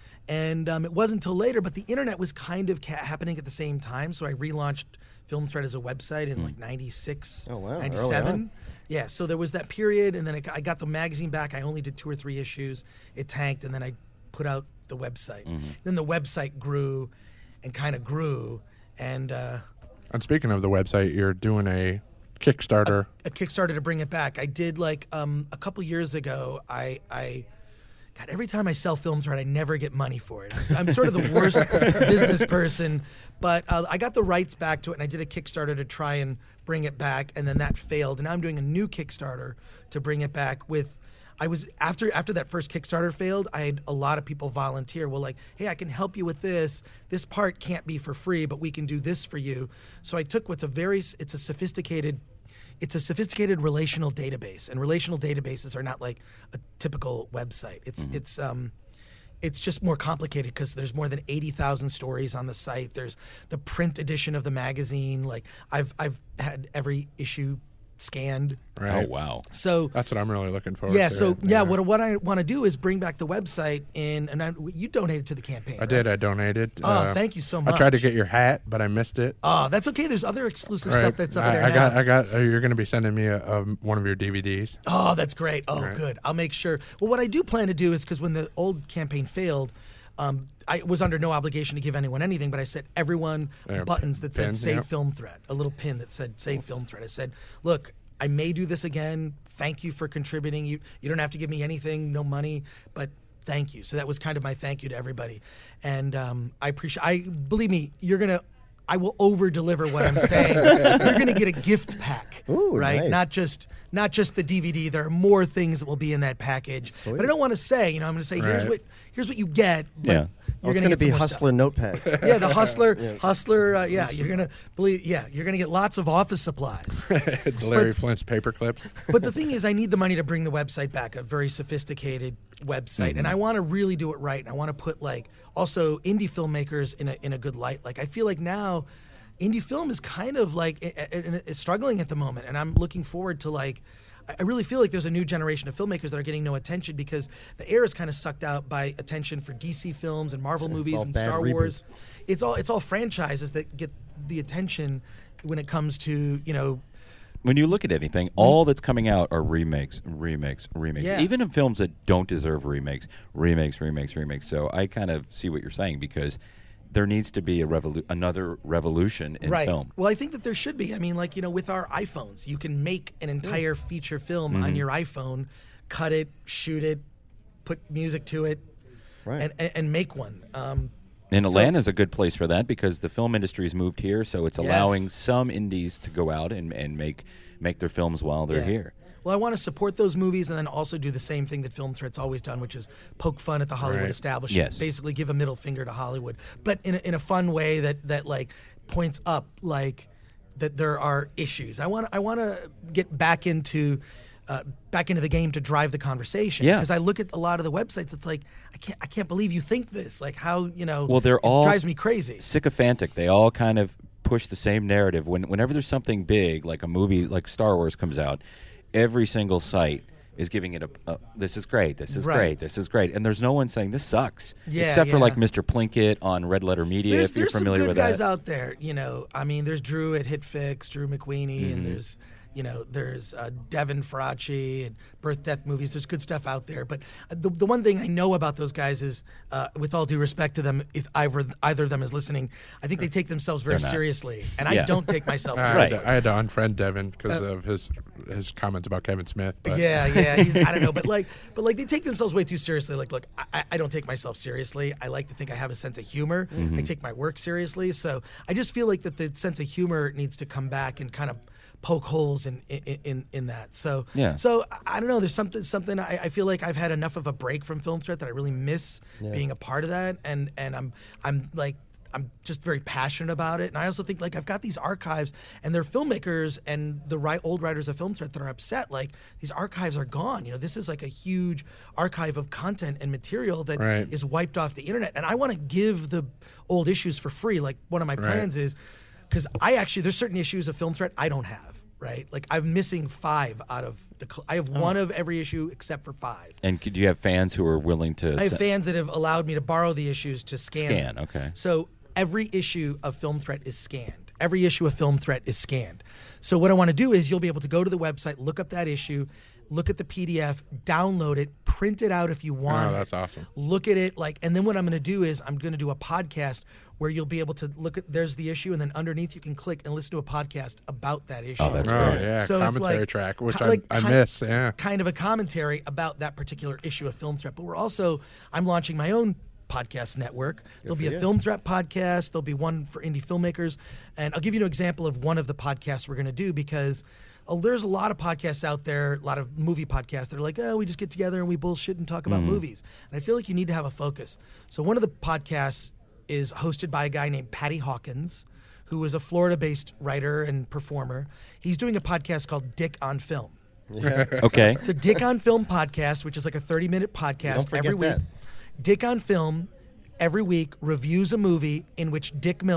And um, it wasn't until later, but the internet was kind of ca- happening at the same time. So I relaunched Film Thread as a website in like ninety-six, Oh, wow. Early ninety-seven. on. Yeah, so there was that period, and then it, I got the magazine back. I only did two or three issues. It tanked, and then I put out the website. Then the website grew and kind of grew. And uh, And speaking of the website, you're doing a Kickstarter. a Kickstarter to bring it back. I did like um, a couple years ago. I, I, God, every time I sell Film Thread, I never get money for it. I'm, I'm sort of the worst business person, but uh, I got the rights back to it, and I did a Kickstarter to try and bring it back, and then that failed. And now I'm doing a new Kickstarter to bring it back with. I was after after that first Kickstarter failed, I had a lot of people volunteer. Well, like, hey, I can help you with this. This part can't be for free, but we can do this for you. So I took what's a very it's a sophisticated it's a sophisticated relational database, and relational databases are not like a typical website. It's it's um it's just more complicated because there's more than eighty thousand stories on the site. There's the print edition of the magazine. Like I've I've had every issue scanned. Right. Oh, wow. So that's what I'm really looking forward yeah, to. so yeah, what what I want to do is bring back the website in, and I, you donated to the campaign. I right? did. I donated. Oh, thank you so much. I tried to get your hat, but I missed it. Oh, that's okay. There's other exclusive Right. stuff that's up I, there I now. got. I got. Uh, you're going to be sending me a, a, one of your D V Ds. Oh, that's great. Oh, Right. good. I'll make sure. Well, what I do plan to do is because when the old campaign failed, um, I was under no obligation to give anyone anything, but I set everyone Yeah, buttons that said pin, "Save yeah. Film Threat," a little pin that said "Save Film Threat." I said, "Look, I may do this again. Thank you for contributing. You you don't have to give me anything, no money, but." Thank you. So that was kind of my thank you to everybody, and um, I appreciate. I believe me, you're gonna. I will over deliver what I'm saying. You're gonna get a gift pack, Ooh, right? nice. Not just not just the D V D. There are more things that will be in that package. But I don't want to say. You know, I'm going to say here's Right. what here's what you get. But Yeah. You're Oh, it's going to gonna be get some more Hustler stuff. notepads. Yeah, the Hustler, Yeah. Hustler. Uh, yeah, you're gonna believe. Yeah, you're gonna get lots of office supplies. Larry But- Flint's paper clips. but the thing is, I need the money to bring the website back, a very sophisticated website, and Mhm. I want to really do it right. And I want to put like also indie filmmakers in a in a good light. Like I feel like now, indie film is kind of like i- i- i- struggling at the moment, and I'm looking forward to like. I I really feel like there's a new generation of filmmakers that are getting no attention because the air is kind of sucked out by attention for D C films and Marvel It's movies all and bad Star reboots. Wars. It's all it's all franchises that get the attention when it comes to you know. When you look at anything, all that's coming out are remakes, remakes, remakes. Yeah. Even in films that don't deserve remakes, remakes, remakes, remakes. So I kind of see what you're saying because there needs to be a revolu- another revolution in right. film. Well, I think that there should be. I mean, like, you know, with our iPhones, you can make an entire feature film on Mhm. your iPhone, cut it, shoot it, put music to it, right. and, and, and make one. Um, And so- Atlanta's a good place for that because the film industry's moved here, so it's Yes. allowing some indies to go out and, and make make their films while they're Yeah. here. Well, I want to support those movies and then also do the same thing that Film Threat's always done, which is poke fun at the Hollywood Right. establishment. Yes. Basically, give a middle finger to Hollywood, but in a, in a fun way that that like points up, like that there are issues. I want I want to get back into. Uh, back into the game to drive the conversation. Yeah. Because I look at a lot of the websites, it's like I can't I can't believe you think this. Like how you know. Well, they're it all drives me crazy. sycophantic. They all kind of push the same narrative. When whenever there's something big, like a movie, like Star Wars comes out, every single site is giving it a, a this is great, this is Right. great, this is great, and there's no one saying this sucks, Yeah, except for yeah. like Mister Plinkett on Red Letter Media. There's, if you're there's familiar some good with guys that, out there, you know. I mean, there's Drew at HitFix, Drew McWeeny, Mhm. and there's, you know, there's uh, Devin Faraci and Birth Death Movies. There's good stuff out there. But the, the one thing I know about those guys is, uh, with all due respect to them, if either, either of them is listening, I think they take themselves very They're not. seriously. And Yeah. I don't take myself I had, seriously. to, I had to unfriend Devin because Uh, of his his comments about Kevin Smith. But. Yeah, yeah. He's, I don't know, but like, but like, they take themselves way too seriously. Like, look, I, I don't take myself seriously. I like to think I have a sense of humor. I Mhm. take my work seriously. So I just feel like that the sense of humor needs to come back and kind of poke holes in in, in, in that. So Yeah. So I don't know. There's something something I, I feel like I've had enough of a break from Film Threat that I really miss Yeah. being a part of that. And and I'm I'm like. I'm just very passionate about it, and I also think like I've got these archives, and they're filmmakers and the right old writers of Film Threat that are upset. Like these archives are gone. You know, this is like a huge archive of content and material that is Right. wiped off the internet, and I want to give the old issues for free. Like one of my Right. plans is because I actually there's certain issues of Film Threat I don't have. Right, like I'm missing five out of the. Cl- I have Oh. one of every issue except for five. and could you have fans who are willing to I have se- fans that have allowed me to borrow the issues to scan. Scan, them. okay. So every issue of Film Threat is scanned. Every issue of Film Threat is scanned. So what I want to do is you'll be able to go to the website, look up that issue, look at the P D F, download it, print it out if you want. Oh, it, that's awesome. Look at it, like, and then what I'm going to do is I'm going to do a podcast where you'll be able to look at. There's the issue, and then underneath you can click and listen to a podcast about that issue. Oh, that's Oh, great. yeah, So it's commentary like- track, which ki- I, like I kind- miss. Yeah. kind of a commentary about that particular issue of Film Threat. But we're also, I'm launching my own podcast network. There'll be for a you. Film Threat podcast. There'll be one for indie filmmakers. And I'll give you an example of one of the podcasts we're going to do because uh, there's a lot of podcasts out there, a lot of movie podcasts that are like, oh, we just get together and we bullshit and talk about Mhm. movies. And I feel like you need to have a focus. So one of the podcasts is hosted by a guy named Patty Hawkins, who is a Florida-based writer and performer. He's doing a podcast called Dick on Film. Okay. The Dick on Film podcast, which is like a thirty-minute podcast Don't forget every week. that. Dick on Film every week reviews a movie in which Dick Miller,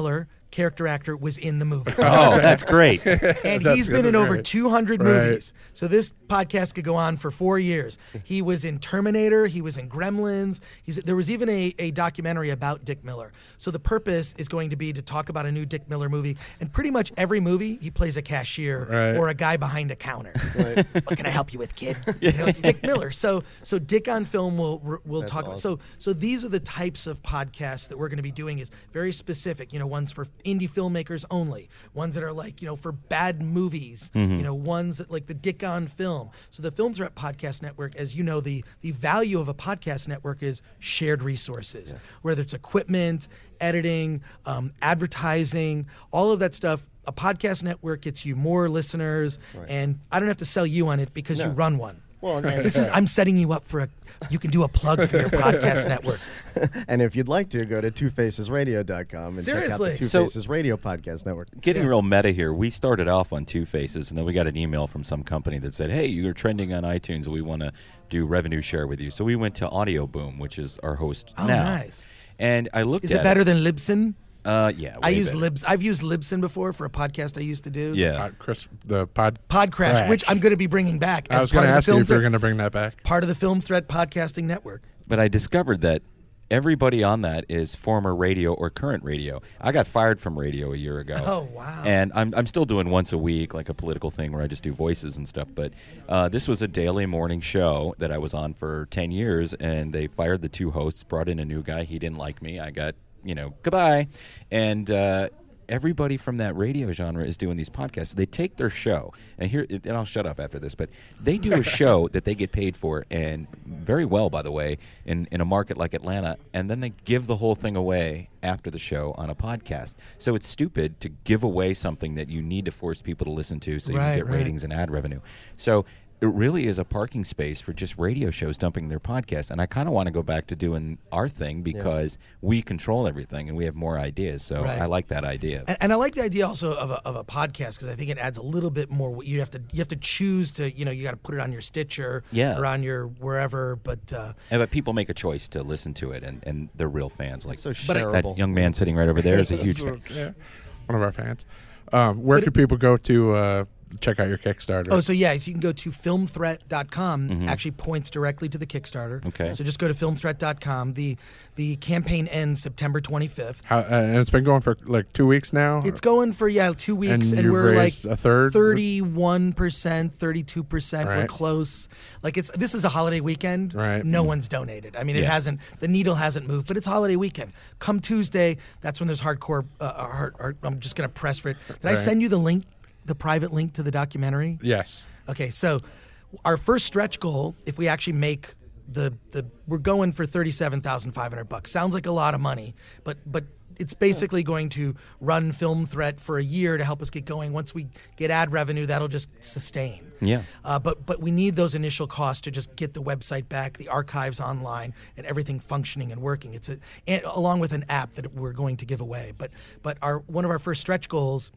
character actor was in the movie. Oh, that's great. And That's he's been in really over great. two hundred Right. movies. So this podcast could go on for four years. He was in Terminator. He was in Gremlins. He's, there was even a, a documentary about Dick Miller. So the purpose is going to be to talk about a new Dick Miller movie. And pretty much every movie, he plays a cashier Right. or a guy behind a counter. What can I help you with, kid? You know, it's Dick Miller. So so Dick on Film will will That's talk about. awesome. So so these are the types of podcasts that we're going to be doing. Is very specific. You know, ones for indie filmmakers only. Ones that are like, you know, for bad movies. Mm-hmm. You know, ones that like the Dick on Film. So the Film Threat Podcast Network, as you know, the the value of a podcast network is shared resources, whether it's equipment, editing, um, advertising, all of that stuff. A podcast network gets you more listeners, Right. and I don't have to sell you on it because you No. run one. Well, and- this is I'm setting you up for a. You can do a plug for your podcast network. And if you'd like to, go to two faces radio dot com and check out Seriously. the Two So- Faces Radio Podcast Network. Getting real meta here, we started off on Two Faces, and then we got an email from some company that said, hey, you're trending on iTunes. We want to do revenue share with you. So we went to Audio Boom, which is our host Oh, now. nice. And I looked Is at it better than Libsyn? Uh, yeah. I way use better. Libs. I've used Libsyn before for a podcast I used to do. Yeah. Pod, Chris, the pod Pod Crash, which I'm going to be bringing back. I as was part going to of the ask you Film if you're Threat- going to bring that back. part of the Film Threat Podcasting Network. But I discovered that everybody on that is former radio or current radio. I got fired from radio a year ago. Oh, wow. And I'm, I'm still doing once a week, like a political thing where I just do voices and stuff. But uh, this was a daily morning show that I was on for ten years, and they fired the two hosts, brought in a new guy. He didn't like me. I got, you know, goodbye. And uh, everybody from that radio genre is doing these podcasts. They take their show, and here, and I'll shut up after this, but they do a show that they get paid for, and very well, by the way, in, in a market like Atlanta, and then they give the whole thing away after the show on a podcast. So it's stupid to give away something that you need to force people to listen to so you Right, can get right. ratings and ad revenue. So it really is a parking space for just radio shows dumping their podcasts. And I kind of want to go back to doing our thing because we control everything and we have more ideas. So Right. I like that idea. And, and I like the idea also of a, of a podcast because I think it adds a little bit more. You have to you have to choose to you know you got to put it on your Stitcher Yeah. or on your wherever. But uh, And but people make a choice to listen to it, and, and they're real fans. Like so that shareable. young man sitting right over there is a huge fan. Yeah. One of our fans. Um, where But can people go to uh, check out your Kickstarter? oh, so yeah, so you can go to film threat dot com. Mhm. Actually, points directly to the Kickstarter. Okay. So just go to film threat dot com. the The campaign ends September twenty-fifth. How, uh, and it's been going for like two weeks now? It's going for yeah two weeks, And and, you've we're like raised a third? thirty-one percent, thirty-two percent. We're Right. close. Like it's this is a holiday weekend. Right. No one's donated. I mean, it Yeah. hasn't. The needle hasn't moved, but it's holiday weekend. Come Tuesday, that's when there's hardcore. Uh, hard, hard, I'm just gonna press for it. Did I Right. send you the link, the private link to the documentary? Yes. Okay, so our first stretch goal, if we actually make the the, we're going for thirty-seven thousand five hundred bucks. Sounds like a lot of money, but but it's basically going to run Film Threat for a year to help us get going. Once we get ad revenue, that'll just sustain. Yeah. Uh, but but we need those initial costs to just get the website back, the archives online, and everything functioning and working. It's a and along with an app that we're going to give away. But but our one of our first stretch goals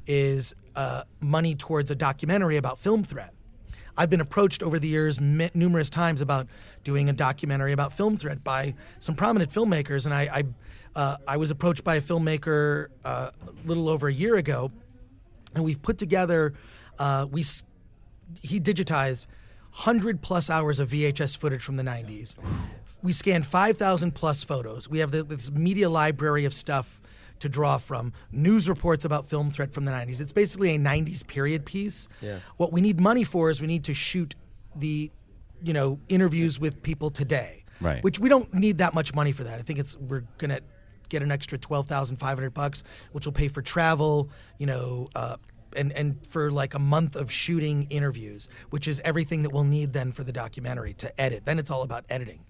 is uh, money towards a documentary about Film Threat. I've been approached over the years m- numerous times about doing a documentary about Film Threat by some prominent filmmakers, and I I, uh, I was approached by a filmmaker uh, a little over a year ago, and we've put together uh, we s- he digitized one hundred plus hours of V H S footage from the nineties. We scanned five thousand plus photos. We have the, this media library of stuff to draw from, news reports about Film Threat from the nineties. It's basically a nineties period piece. Yeah. What we need money for is we need to shoot the, you know, interviews with people today. Right. Which we don't need that much money for that. I think it's we're gonna get an extra twelve thousand five hundred bucks, which will pay for travel, you know, uh, and and for like a month of shooting interviews, which is everything that we'll need then for the documentary to edit. Then it's all about editing.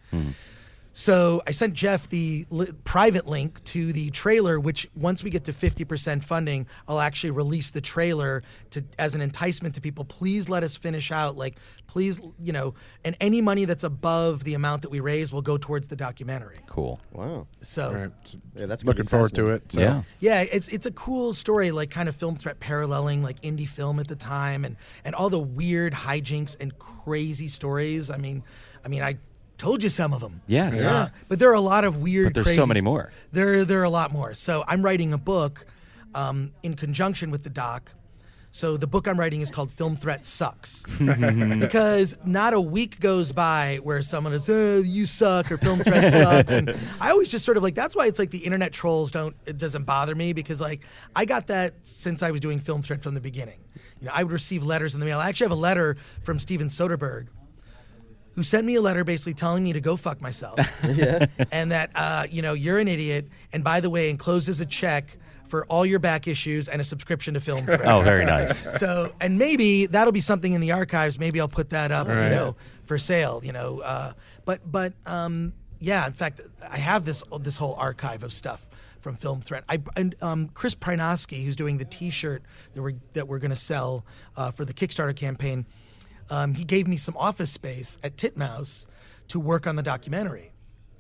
So I sent Jeff the li- private link to the trailer, which once we get to fifty percent funding, I'll actually release the trailer to as an enticement to people. Please let us finish out. Like, please, you know, and any money that's above the amount that we raise will go towards the documentary. Cool. Wow. So, Right. Yeah, that's gonna Looking be forward to fascinating. it. So. Yeah. yeah, it's it's a cool story, like kind of Film Threat paralleling like indie film at the time, and and all the weird hijinks and crazy stories. I mean, I mean, I told you some of them. Yes. Uh, Yeah. but there are a lot of weird. But there's crazy so many st- more. There, there are a lot more. So I'm writing a book um, in conjunction with the doc. So the book I'm writing is called Film Threat Sucks. Because not a week goes by where someone is, oh, you suck, or Film Threat sucks. And I always just sort of like, that's why it's like the internet trolls don't, it doesn't bother me, because like I got that since I was doing Film Threat from the beginning. You know, I would receive letters in the mail. I actually have a letter from Steven Soderbergh, who sent me a letter basically telling me to go fuck myself. Yeah. And that, uh, you know, you're an idiot. And by the way, encloses a check for all your back issues and a subscription to Film Threat. Oh, very nice. So, and maybe that'll be something in the archives. Maybe I'll put that up, Right. you know, for sale, you know. Uh, but, but um, yeah, in fact, I have this this whole archive of stuff from Film Threat. I, and um, Chris Prynoski, who's doing the T-shirt that we're, that we're going to sell uh, for the Kickstarter campaign, um, he gave me some office space at Titmouse to work on the documentary.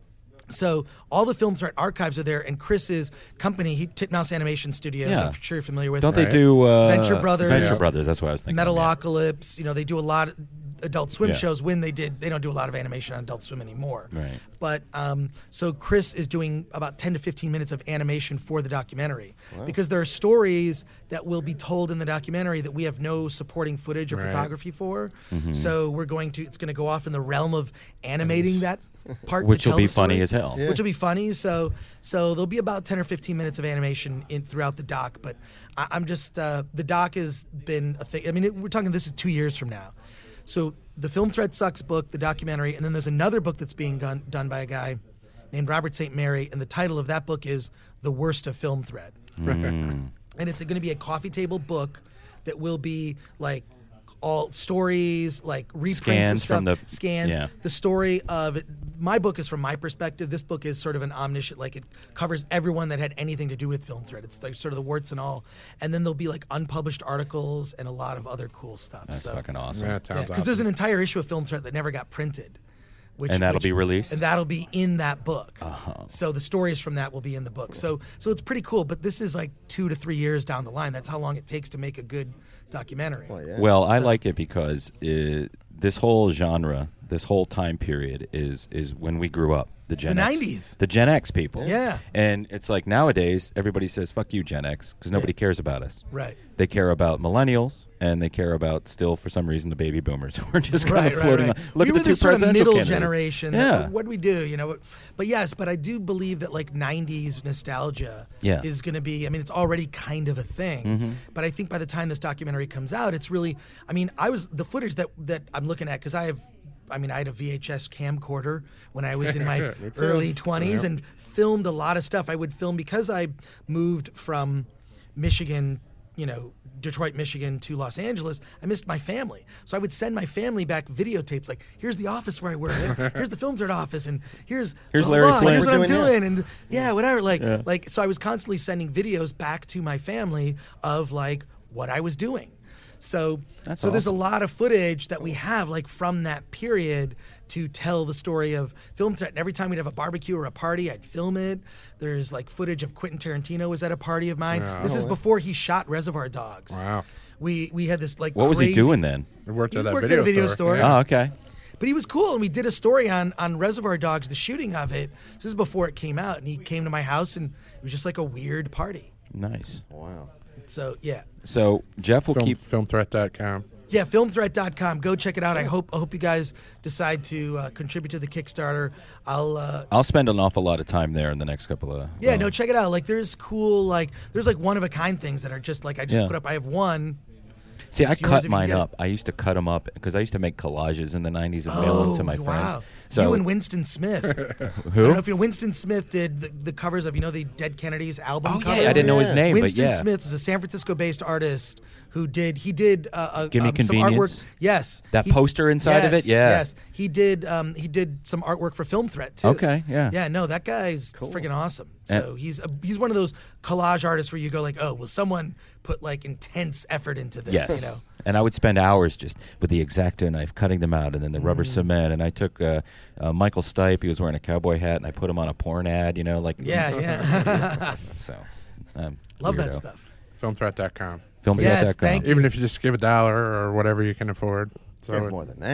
So all the Film Threat archives are there, and Chris's company, he, Titmouse Animation Studios, Yeah. I'm sure you're familiar with. Don't they do uh, Venture Brothers? Venture Brothers, that's what I was thinking. Metalocalypse. You know, they do a lot of Adult Swim Yeah. shows. When they did, they don't do a lot of animation on Adult Swim anymore. Right. But um, so Chris is doing about ten to fifteen minutes of animation for the documentary, Wow. because there are stories that will be told in the documentary that we have no supporting footage or Right. photography for. Mhm. So we're going to, it's going to go off in the realm of animating that part, Which to will tell be the story, funny as hell. Yeah. Which will be funny. So, so there'll be about ten or fifteen minutes of animation in throughout the doc. But I, I'm just uh, the doc has been a thing. I mean, it, we're talking. This is two years from now. So the Film Threat Sucks book, the documentary, and then there's another book that's being done, done by a guy named Robert Saint Mary, and the title of that book is The Worst of Film Threat. Mm. And it's going to be a coffee table book that will be like all stories, like reprints Scans and stuff, from the- scans. yeah. The story of it. My book is from my perspective. This book is sort of an omniscient, like it covers everyone that had anything to do with Film Threat. It's like sort of the warts and all. And then there'll be like unpublished articles and a lot of other cool stuff. That's so, fucking awesome. Yeah, it sounds because there's an entire issue of Film Threat that never got printed. Which, And that'll which- be released? And that'll be in that book. Uh-huh. So the stories from that will be in the book. So so it's pretty cool. But this is like two to three years down the line. That's how long it takes to make a good documentary. Well, yeah. Well, I So- like it because it, this whole genre, this whole time period is is when we grew up. The Gen The X. nineties. The Gen X people. Yeah. And it's like nowadays, everybody says, fuck you, Gen X, because nobody cares about us. Right. They care about millennials, and they care about, still, for some reason, the baby boomers who are just kind Right, of right, floating right. on. Look we at were the two this sort of presidential middle candidates. generation. Yeah. That, what do we do? You know. But, but yes, but I do believe that like nineties nostalgia Yeah. is going to be. I mean, it's already kind of a thing. Mhm. But I think by the time this documentary comes out, it's really. I mean, I was the footage that that I'm looking at because I have. I mean, I had a V H S camcorder when I was in my Me too. early twenties Yep. and filmed a lot of stuff. I would film because I moved from Michigan, you know, Detroit, Michigan to Los Angeles. I missed my family. So I would send my family back videotapes like, here's the office where I work. and here's the Film Threat office. And here's, Here's blah, Larry blah, Flynn. here's what I'm We're doing doing. And yeah, whatever. Like, Yeah. like, so I was constantly sending videos back to my family of like what I was doing. So, That's so there's a awesome. lot of footage that we have like from that period to tell the story of Film Threat. And every time we'd have a barbecue or a party, I'd film it. There's like footage of Quentin Tarantino was at a party of mine. Wow. This is Oh, before he shot Reservoir Dogs. Wow. We we had this like What was he crazy- doing then? I worked He at that worked video, at a video store. store. Yeah. Oh, okay. But he was cool, and we did a story on on Reservoir Dogs, the shooting of it. This is before it came out, and he came to my house, and it was just like a weird party. Nice. Wow. So yeah, So Jeff will Film, keep. film threat dot com. yeah, film threat dot com. Go check it out. I hope I hope you guys decide to uh, contribute to the Kickstarter. I'll uh, I'll spend an awful lot of time there in the next couple of. yeah, uh, no, check it out. Like there's cool like there's like one of a kind things that are just like I just Yeah. put up. I have one. See, I It's yours cut if you mine get it. up. I used to cut them up because I used to make collages in the nineties and mail them to my wow. friends. So you and Winston Smith. I Who? don't know if you know Winston Smith did the, the covers of you know the Dead Kennedys album. Oh, yeah, covers? I didn't know his name, but Winston yeah. Smith was a San Francisco-based artist who did he did uh, uh, Gimme um, some Convenience? artwork. Yes, That He- poster inside of yes, it? Yeah. Yes, he did. Um, he did some artwork for Film Threat too. Okay, yeah. Yeah, no, that guy's freaking awesome. So And- he's a, he's one of those collage artists where you go like, oh, well, someone put like intense effort into this. Yes. You know. And I would spend hours just with the X-Acto knife cutting them out, and then the rubber Mm. cement. And I took uh, uh, Michael Stipe. He was wearing a cowboy hat, and I put him on a porn ad. You know, like Yeah, yeah. so, um, Love that weirdo. stuff. film threat dot com. film threat dot com. Yes, thank you. Even if you just give a dollar or whatever you can afford. Give So more than that.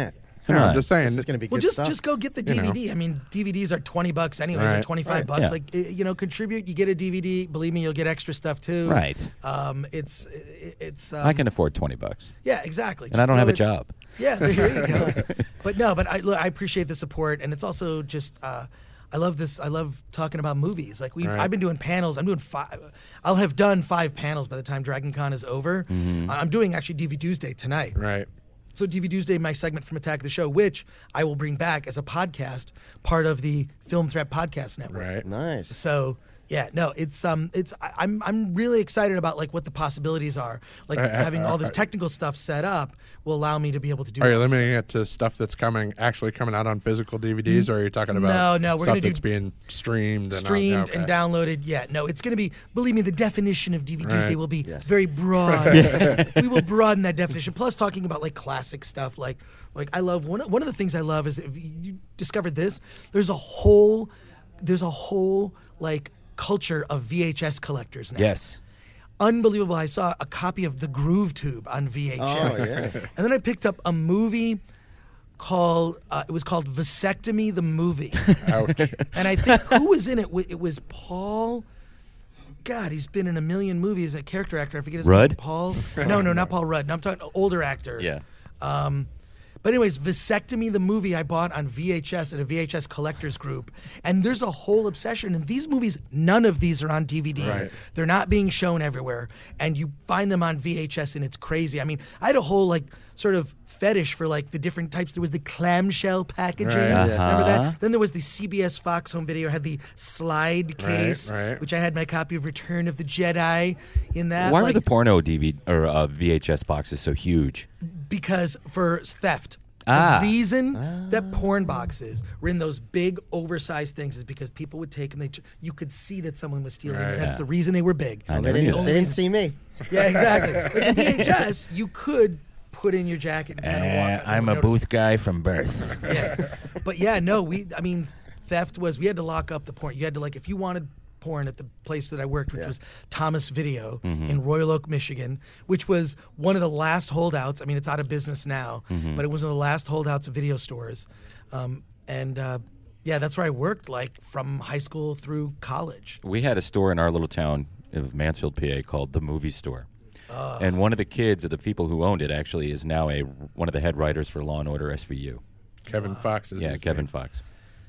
Come No, on. I'm just saying. This is going to be Well, good just stuff. just go get the You know. D V D. I mean, D V Ds are twenty bucks anyways, or Right. twenty-five Right. bucks. Yeah. Like, eh, you know, contribute. You get a D V D. Believe me, you'll get extra stuff too. Right. Um, it's it's. Um, I can afford twenty bucks. Yeah, exactly. And I Just don't have throw a it- job. Yeah, there you go. But no, but I look, I appreciate the support, and it's also just uh, I love this. I love talking about movies. Like we, Right. I've been doing panels. I'm doing five. I'll have done five panels by the time Dragon Con is over. Mhm. I'm doing actually D V Tuesday tonight. Right. So D V Tuesday, my segment from Attack of the Show, which I will bring back as a podcast, part of the Film Threat Podcast Network. Right. Nice. So yeah, no, it's um, it's I, I'm I'm really excited about like what the possibilities are. Like Uh, having all this uh, technical stuff set up will allow me to be able to do. Are you all this limiting it to stuff that's coming, actually coming out on physical D V Ds, or are you talking about No, no, we're stuff gonna do that's being streamed, streamed and, on, and downloaded. Yeah, no, it's going to be. Believe me, the definition of D V D Right. Tuesday will be Yes. very broad. We will broaden that definition. Plus, talking about like classic stuff, like like I love one. of- One of the things I love is if you discovered this. There's a whole, there's a whole like culture of V H S collectors now. Yes. Unbelievable. I saw a copy of The Groove Tube on V H S. Oh, yeah. And then I picked up a movie called, uh, it was called Vasectomy the Movie. Ouch. And I think who was in it? It was Paul. God, he's been in a million movies. A character actor. I forget his Rudd? name. Paul. No, no, not Paul Rudd. No, I'm talking older actor. Yeah. Um, but anyways, Vasectomy the Movie I bought on V H S at a V H S collectors group, and there's a whole obsession. And these movies, none of these are on D V D. Right. They're not being shown everywhere, and you find them on V H S, and it's crazy. I mean, I had a whole like sort of fetish for like the different types. There was the clamshell packaging. Right. Remember Uh-huh. that? Then there was the C B S Fox home video had the slide case, right. which I had my copy of Return of the Jedi in that. Why were like, the porno D V D or uh, V H S boxes so huge? because for theft. Ah. The reason that porn boxes were in those big, oversized things is because people would take them. They, you could see that someone was stealing them. Right. That's Yeah. the reason they were big. I They never That's the knew didn't, only they didn't reason. see me. Yeah, exactly. But the V H S, you could put in your jacket and kind of walk. Eh, I'm a notice. booth guy from birth. Yeah, but yeah, no, we. I mean, theft was. We had to lock up the porn. You had to like if you wanted porn at the place that I worked, which Yeah. was Thomas Video Mm-hmm. in Royal Oak, Michigan, which was one of the last holdouts. I mean, it's out of business now, Mm-hmm. but it was one of the last holdouts of video stores, um, and. Uh, yeah, that's where I worked, like from high school through college. We had a store in our little town of Mansfield, P A, called the Movie Store. Ah. And one of the kids of the people who owned it actually is now a one of the head writers for Law and Order S V U. Kevin Fox is Yeah, his Kevin name. Fox.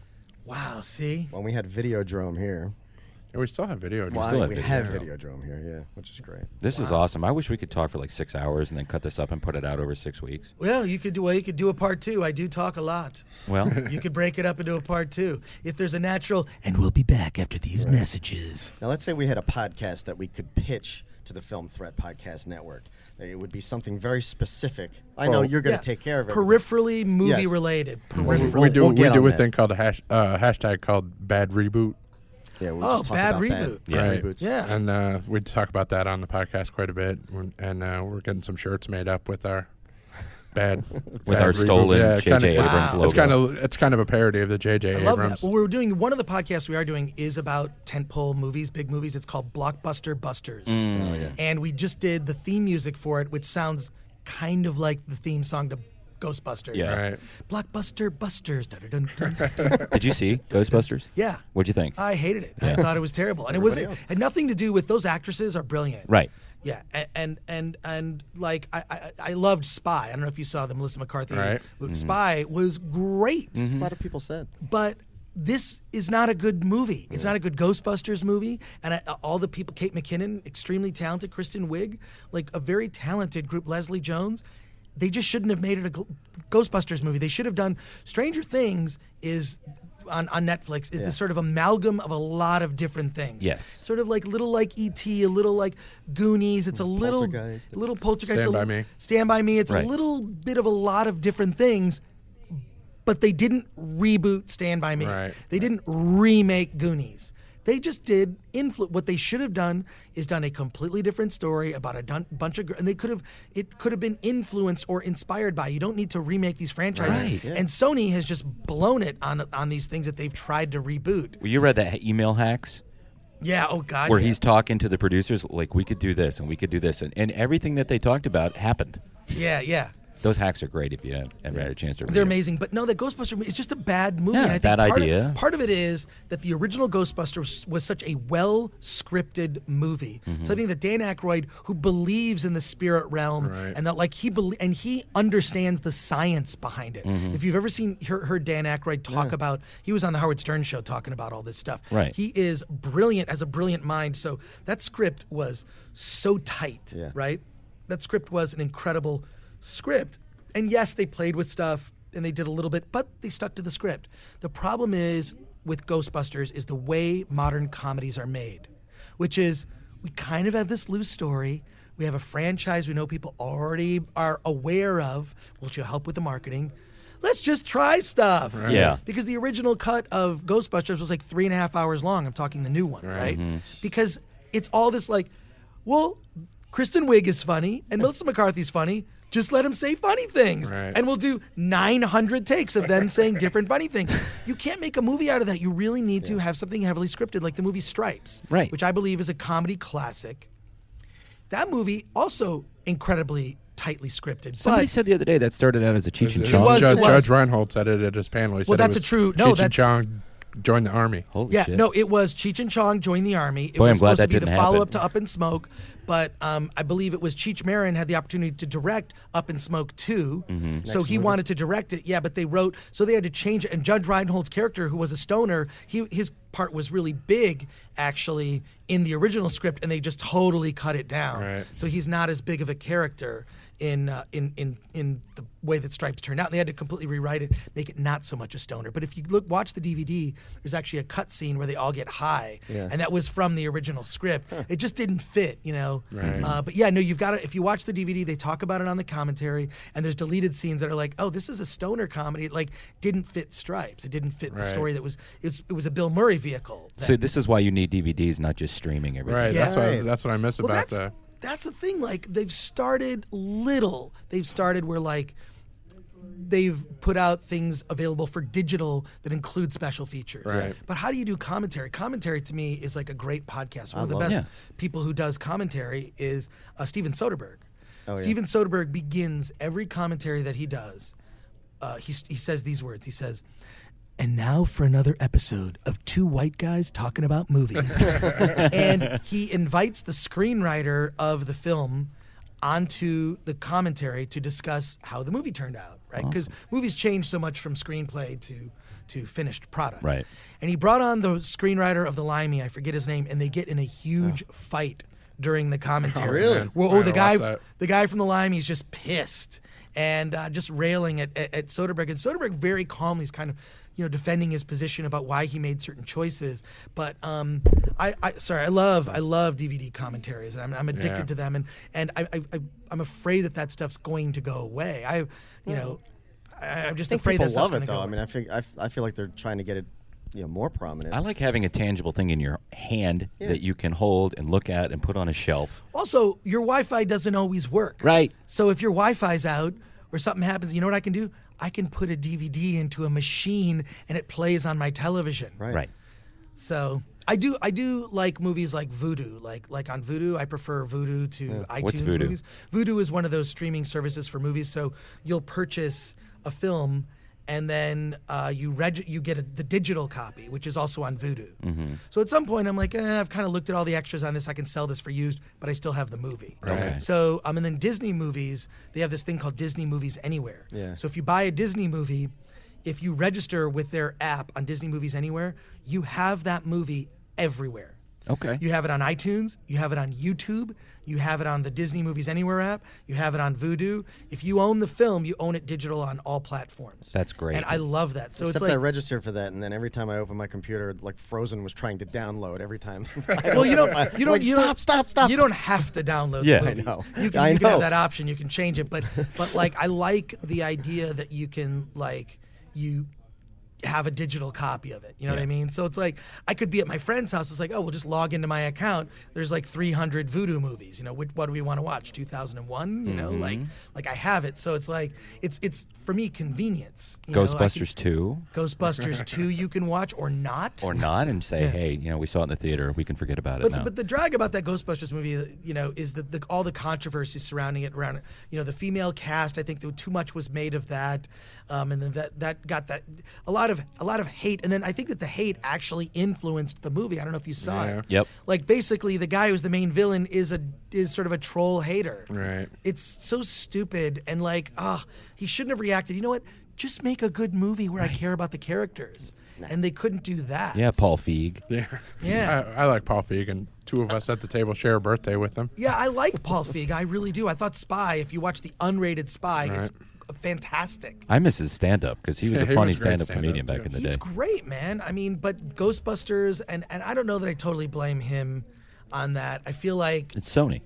Wow, see? Well, we had Videodrome here. And we still have video. Well, still I- have we Videodrome. have Videodrome here, yeah, which is great. This is awesome. I wish we could talk for like six hours and then cut this up and put it out over six weeks. Well, you could do well. You could do a part two. I do talk a lot. Well, You could break it up into a part two if there's a natural. And we'll be back after these messages. Now, let's say we had a podcast that we could pitch to the Film Threat Podcast Network. It would be something very specific. I know Oh. you're going to Yeah. take care of it. Peripherally movie Yes. related. We, Peripheral. we do we'll we get do on a that. thing called a hash, uh, hashtag called Bad Reboot. Yeah, we'll Oh, just talk bad about reboot. Bad, Yeah. bad reboots. Yeah. And uh, we talk about that on the podcast quite a bit, We're- and uh, we're getting some shirts made up with our bad With bad our reboot. stolen yeah, J J kinda- Abrams It's logo. kind of it's kind of a parody of the J J I love Abrams. that. Well, we're doing one of the podcasts we are doing is about tentpole movies, big movies. It's called Blockbuster Busters, Mm. Oh, yeah. and we just did the theme music for it, which sounds kind of like the theme song to Ghostbusters. Yeah. Right. Blockbuster Busters. Dun-dun-dun-dun. did you see Ghostbusters? Yeah. What'd you think? I hated it. I thought it was terrible, and it was Everybody it else. had nothing to do with those actresses are brilliant. Right. Yeah, and and and, and like I, I I loved Spy. I don't know if you saw the Melissa McCarthy. Right. Spy was great, A lot of people said. but this is not a good movie. It's not a good Ghostbusters movie. And I, all the people, Kate McKinnon, extremely talented, Kristen Wiig, like a very talented group, Leslie Jones. They just shouldn't have made it a Gl- Ghostbusters movie. They should have done Stranger Things is on, on Netflix is Yeah. this sort of amalgam of a lot of different things. Yes. Sort of like little like E T, a little like Goonies. It's a little Poltergeist. little Poltergeist. Stand a By li- Me. Stand By Me. It's Right. a little bit of a lot of different things. But they didn't reboot Stand By Me. Right. They didn't remake Goonies. They just did influ- what they should have done is done a completely different story about a dun- bunch of gr- and they could have it could have been influenced or inspired by. You don't need to remake these franchises. Right. Yeah. And Sony has just blown it on on these things that they've tried to reboot. Well, you read that email hacks? Yeah, oh god. Where yeah. he's talking to the producers, like, we could do this and we could do this. And, and everything that they talked about happened. Yeah, yeah. Those hacks are great if you haven't haven't had a chance to read They're them. amazing, but no, that Ghostbuster movie is just a bad movie. Yeah, and I think bad part idea. Of, part of it is that the original Ghostbusters was, was such a well scripted movie, Mhm. something that Dan Aykroyd, who believes in the spirit realm, Right. and that like he bel and he understands the science behind it. Mhm. If you've ever seen heard, heard Dan Aykroyd talk Yeah. about, he was on the Howard Stern show talking about all this stuff. Right. He is brilliant, has a brilliant mind. So that script was so tight, Yeah. right? That script was an incredible script. And yes, they played with stuff and they did a little bit, but they stuck to the script. The problem is with Ghostbusters is the way modern comedies are made, which is we kind of have this loose story. We have a franchise we know people already are aware of, which will help with the marketing. Let's just try stuff. Right. Yeah. Because the original cut of Ghostbusters was like three and a half hours long. I'm talking the new one, right? Mhm. Because it's all this like, well, Kristen Wiig is funny and Melissa McCarthy's funny. Just let them say funny things. Right. And we'll do nine hundred takes of them saying different funny things. You can't make a movie out of that. You really need to have something heavily scripted, like the movie Stripes, Right. which I believe is a comedy classic. That movie also incredibly tightly scripted. Somebody but said the other day that started out as a Cheech and It Chong. was- Judge, it was. Judge Reinhold said it at his panel. He Well, said that's it a was true- no, Cheech and that's- Chong joined the army. Holy yeah, shit. no, it was Cheech and Chong joined the army. It Boy, was I'm glad supposed to that be the didn't follow-up happen. to Up in Smoke, but um, I believe it was Cheech Marin had the opportunity to direct Up in Smoke two, Mhm. so Next he movie. wanted to direct it. Yeah, but they wrote, so they had to change it. And Judge Reinhold's character, who was a stoner, he his part was really big actually in the original script, and they just totally cut it down. Right. So he's not as big of a character in uh, in in in the way that Stripes turned out. They had to completely rewrite it, make it not so much a stoner. But if you look, watch the D V D, there's actually a cut scene where they all get high, Yeah. and that was from the original script. It just didn't fit, you know. Right. Uh, but yeah, no, you've got to. If you watch the D V D, they talk about it on the commentary, and there's deleted scenes that are like, oh, this is a stoner comedy. It like didn't fit Stripes. It didn't fit the Right. story that was. It was, it was a Bill Murray vehicle. So this is why you need D V Ds, not just streaming everything. Right. Yeah. That's what Right. that's what I miss Well, about that's, the. that's the thing. Like they've started little. They've started where like they've put out things available for digital that include special features. Right. But how do you do commentary? Commentary to me is like a great podcast. One I of the love best it. people who does commentary is uh, Steven Soderbergh. Oh, yeah. Steven Soderbergh begins every commentary that he does. Uh, he he says these words. He says, "And now for another episode of two white guys talking about movies." And he invites the screenwriter of the film onto the commentary to discuss how the movie turned out, right? Because movies change so much from screenplay to to finished product. Right. And he brought on the screenwriter of The Limey, I forget his name, and they get in a huge fight during the commentary. Oh, really? Well, I oh, the gotta guy, watch that. the guy from The Limey's just pissed and uh, just railing at, at, at Soderbergh. And Soderbergh very calmly is kind of, you know, defending his position about why he made certain choices. But um, I, I, sorry, I love, I love D V D commentaries, and I'm, I'm addicted Yeah. to them. And and I, I, I, I'm afraid that that stuff's going to go away. I, you know, I, I'm just I think afraid people that stuff's love going it to though. go. I mean, I think I, f- I feel like they're trying to get it, you know, more prominent. I like having a tangible thing in your hand Yeah. that you can hold and look at and put on a shelf. Also, your Wi-Fi doesn't always work. Right. So if your Wi-Fi's out or something happens, you know what I can do? I can put a D V D into a machine and it plays on my television. Right. Right. So I do I do like movies like Vudu. Like like on Vudu, I prefer Vudu to iTunes What's Vudu? movies. Vudu is one of those streaming services for movies. So you'll purchase a film and then uh, you reg- you get a, the digital copy, which is also on Vudu. Mm-hmm. So at some point, I'm like, eh, I've kind of looked at all the extras on this. I can sell this for used, but I still have the movie. Okay. So um, and then Disney movies, they have this thing called Disney Movies Anywhere. Yeah. So if you buy a Disney movie, if you register with their app on Disney Movies Anywhere, you have that movie everywhere. Okay. You have it on iTunes, you have it on YouTube, you have it on the Disney Movies Anywhere app, you have it on Vudu. If you own the film, you own it digital on all platforms. That's great. And I love that. So Except it's like I registered for that, and then every time I open my computer, like Frozen was trying to download every time. well, you don't, you don't, like, you stop, don't, stop, stop. You don't have to download Yeah. the I movies. know. You can, I you can have know. that option. You can change it, but, but like, I like the idea that you can like you. have a digital copy of it. You know Yeah. what I mean? So it's like I could be at my friend's house. It's like, oh, we'll just log into my account. There's like three hundred Voodoo movies. You know, what, what do we want to watch? two thousand one. You know, Mhm. like like I have it. So it's like it's it's for me convenience. You know, I Ghostbusters can- two. Ghostbusters two you can watch or not. Or not, and say, Yeah. hey, you know, we saw it in the theater. We can forget about it But now. the, but the drag about that Ghostbusters movie, you know, is that the, all the controversy surrounding it around, you know, the female cast. I think that too much was made of that, um, and then that that got that a lot of a lot of hate. And then I think that the hate actually influenced the movie. I don't know if you saw Yeah. it. Yep. Like basically, the guy who's the main villain is a is sort of a troll hater. Right. It's so stupid and like, ah, he shouldn't have reacted. You know what? Just make a good movie where I care about the characters. And they couldn't do that. yeah, Paul Feig. Yeah. Yeah. I, I like Paul Feig, and two of us at the table share a birthday with him. Yeah, I like Paul Feig. I really do. I thought Spy, if you watch the unrated Spy, it's Right. fantastic. I miss his stand-up because he was Yeah, a he funny was a great stand-up stand-up, comedian too. back in the He's day. great, man. I mean, but Ghostbusters, and, and I don't know that I totally blame him on that. I feel like It's Sony.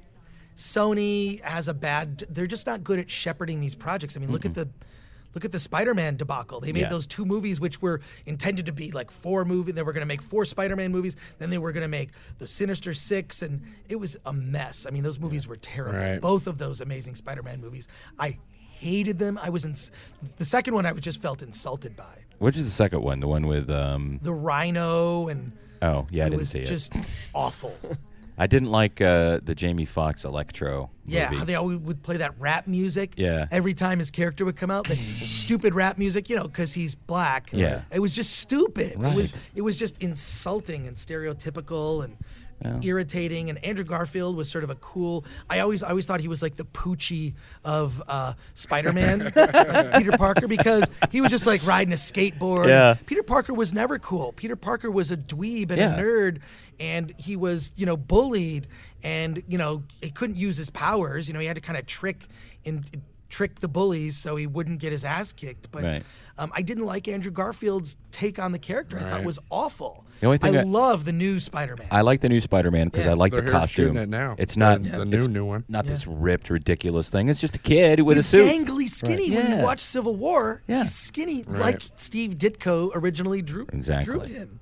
Sony has a bad. They're just not good at shepherding these projects. I mean, look at the. Look at the Spider-Man debacle. They made Yeah. those two movies which were intended to be like four movies. They were going to make four Spider-Man movies. Then they were going to make the Sinister Six, and it was a mess. I mean, those movies were terrible. Right. Both of those amazing Spider-Man movies. I hated them. I was in the second one. I was just felt insulted by Which is the second one? The one with um. the Rhino, and Oh yeah, I it didn't was see it. just awful. I didn't like uh, the Jamie Foxx Electro Yeah, movie. how they always would play that rap music. Yeah. Every time his character would come out, the stupid rap music, you know, because he's black. Yeah. It was just stupid. It was Right. it was just insulting and stereotypical and irritating. And Andrew Garfield was sort of a cool. I always I always thought he was like the Poochie of uh, Spider-Man, like Peter Parker, because he was just like riding a skateboard. Yeah. Peter Parker was never cool. Peter Parker was a dweeb and Yeah. a nerd, and he was, you know, bullied, and you know, he couldn't use his powers. You know, he had to kind of trick and trick the bullies so he wouldn't get his ass kicked. But Right. um, I didn't like Andrew Garfield's take on the character. I thought Right. it was awful. The only thing I I- love the new Spider-Man. I like the new Spider-Man because Yeah. I like They're the here costume. shooting it now. It's not The- the it's new- new one. Not Yeah. this ripped, ridiculous thing. It's just a kid with he's a suit. gangly skinny. Right. When Yeah. you watch Civil War, Yeah. he's skinny Right. like Steve Ditko originally drew, Exactly. drew him.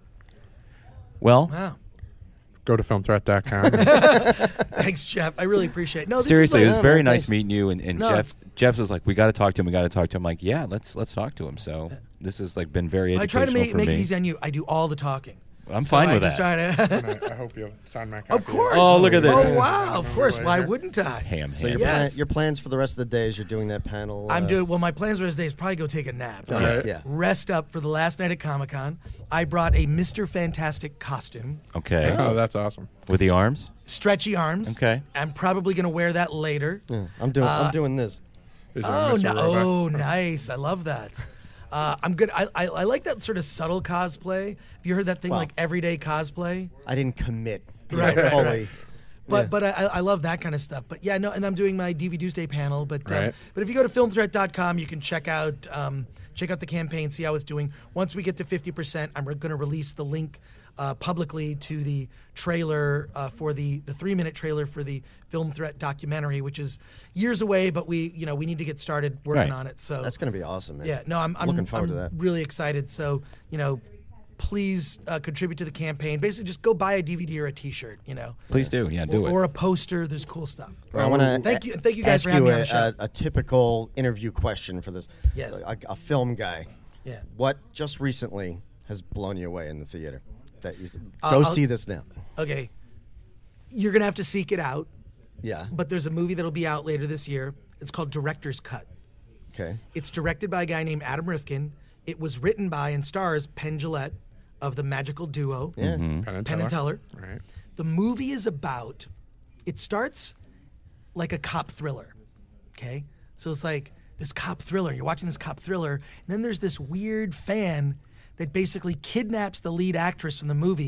Well, Wow. Go to film threat dot com. Thanks, Jeff. I really appreciate it. No, this seriously, is it like, was very nice meeting you. And, and No, Jeff, it's- Jeff was like, "We got to talk to him. We got to talk to him." I'm like, yeah, let's let's talk to him. So this has like been very I educational try to make, for make me. it easy on you. I do all the talking. I'm So fine I with just that. try to- And I, I hope you'll sign my copy. Of course. Oh, look at this. Oh, wow. Of course. Why wouldn't I? Ham, So ham. your, plan, Yes. your plans for the rest of the day is you're doing that panel. I'm uh, doing well. My plans for this day is probably go take a nap. All right. Yeah. Rest up for the last night at Comic Con. I brought a Mister Fantastic costume, Okay. Oh, that's awesome. With the arms. stretchy arms. Okay. I'm probably gonna wear that later. Yeah, I'm doing. Uh, I'm doing this. He's doing Oh Mister no! Robot. Oh, nice. I love that. Uh, I'm good. I, I I like that sort of subtle cosplay. Have you heard that thing Wow. like everyday cosplay? I didn't commit. Right, right, fully. right. But Yeah. but I, I love that kind of stuff. But yeah, no, and I'm doing my D V Tuesday panel. But um, Right. but if you go to film threat dot com, you can check out um, check out the campaign, see how it's doing. Once we get to fifty percent, I'm going to release the link uh, publicly to the trailer uh, for the the three minute trailer for the Film Threat documentary, which is years away, but we you know we need to get started working Right. on it. So That's gonna be awesome, man. Yeah, no, I'm I'm, Looking forward I'm to that. really excited. So you know. Please uh, contribute to the campaign. Basically, just go buy a D V D or a T-shirt. You know, Please do. Yeah, do or, it. or a poster. There's cool stuff. Well, I want to thank you, thank you guys ask for having you me on a, the show. A, a typical interview question for this. Yes. A, a film guy. Yeah. What just recently has blown you away in the theater? That you Uh, go I'll- see this now. Okay, you're gonna have to seek it out. Yeah. But there's a movie that'll be out later this year. It's called Director's Cut. Okay. It's directed by a guy named Adam Rifkin. It was written by and stars Penn Jillette of the magical duo Yeah. Mm-hmm. Penn and Penn and Teller. Teller. Right. The movie is about, it starts like a cop thriller, okay? So it's like this cop thriller, you're watching this cop thriller, and then there's this weird fan that basically kidnaps the lead actress from the movie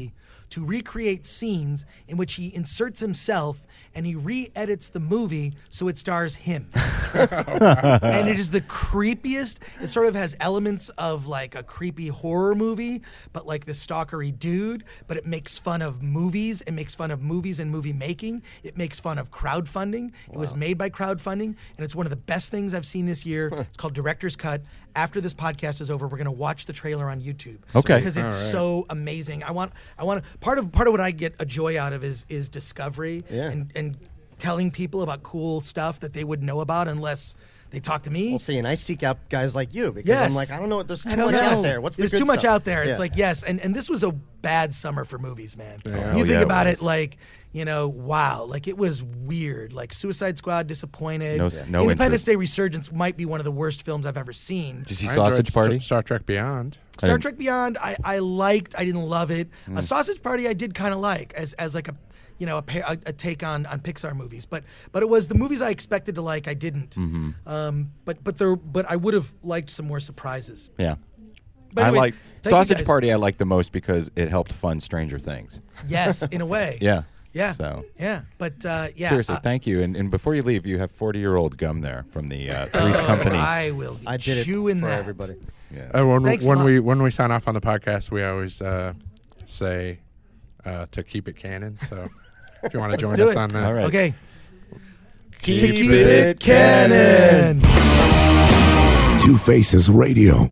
to recreate scenes in which he inserts himself and he re-edits the movie so it stars him. And it is the creepiest. It sort of has elements of like a creepy horror movie, but like the stalkery dude, but it makes fun of movies. It makes fun of movies and movie making. It makes fun of crowdfunding. It was made by crowdfunding, and it's one of the best things I've seen this year. It's called Director's Cut. After this podcast is over, we're going to watch the trailer on YouTube. Okay. Because it's All right. so amazing. I want I want part of part of what I get a joy out of is is discovery Yeah. and and telling people about cool stuff that they wouldn't know about unless they talk to me. Well, see, and I seek out guys like you because Yes. I'm like, I don't know what there's I too don't much know. out there. What's the There's good too much stuff? out there. Yeah. It's like, yes, and, and this was a bad summer for movies, man. Yeah. You Oh, think yeah, it about was. it, like, you know, wow, like it was weird. Like Suicide Squad, disappointed. No s- no Independence interest. Day Resurgence might be one of the worst films I've ever seen. Did you see I enjoyed Sausage Star- Party? Star Trek Beyond. Star And- Trek Beyond, I, I liked. I didn't love it. Mm. A Sausage Party, I did kind of like as as like a, you know, a, pa- a, a take on on Pixar movies. But but it was the movies I expected to like. I didn't. Mhm. Um, but but there but I would have liked some more surprises. Yeah. But I anyways, like thank you Sausage guys. Party. I like the most because it helped fund Stranger Things. Yes, in a way. Yeah. Yeah. So Yeah. But uh, yeah. seriously, uh, thank you. And, and before you leave, you have forty-year-old gum there from the uh, Three's oh, Company. I will be I did it chewing for that. everybody. Yeah. Uh, when Thanks a when lot. we when we sign off on the podcast, we always uh, say uh, to keep it canon. So if you want to join do us it. on that, All right. Okay. Keep To keep it it canon. Two Faces Radio.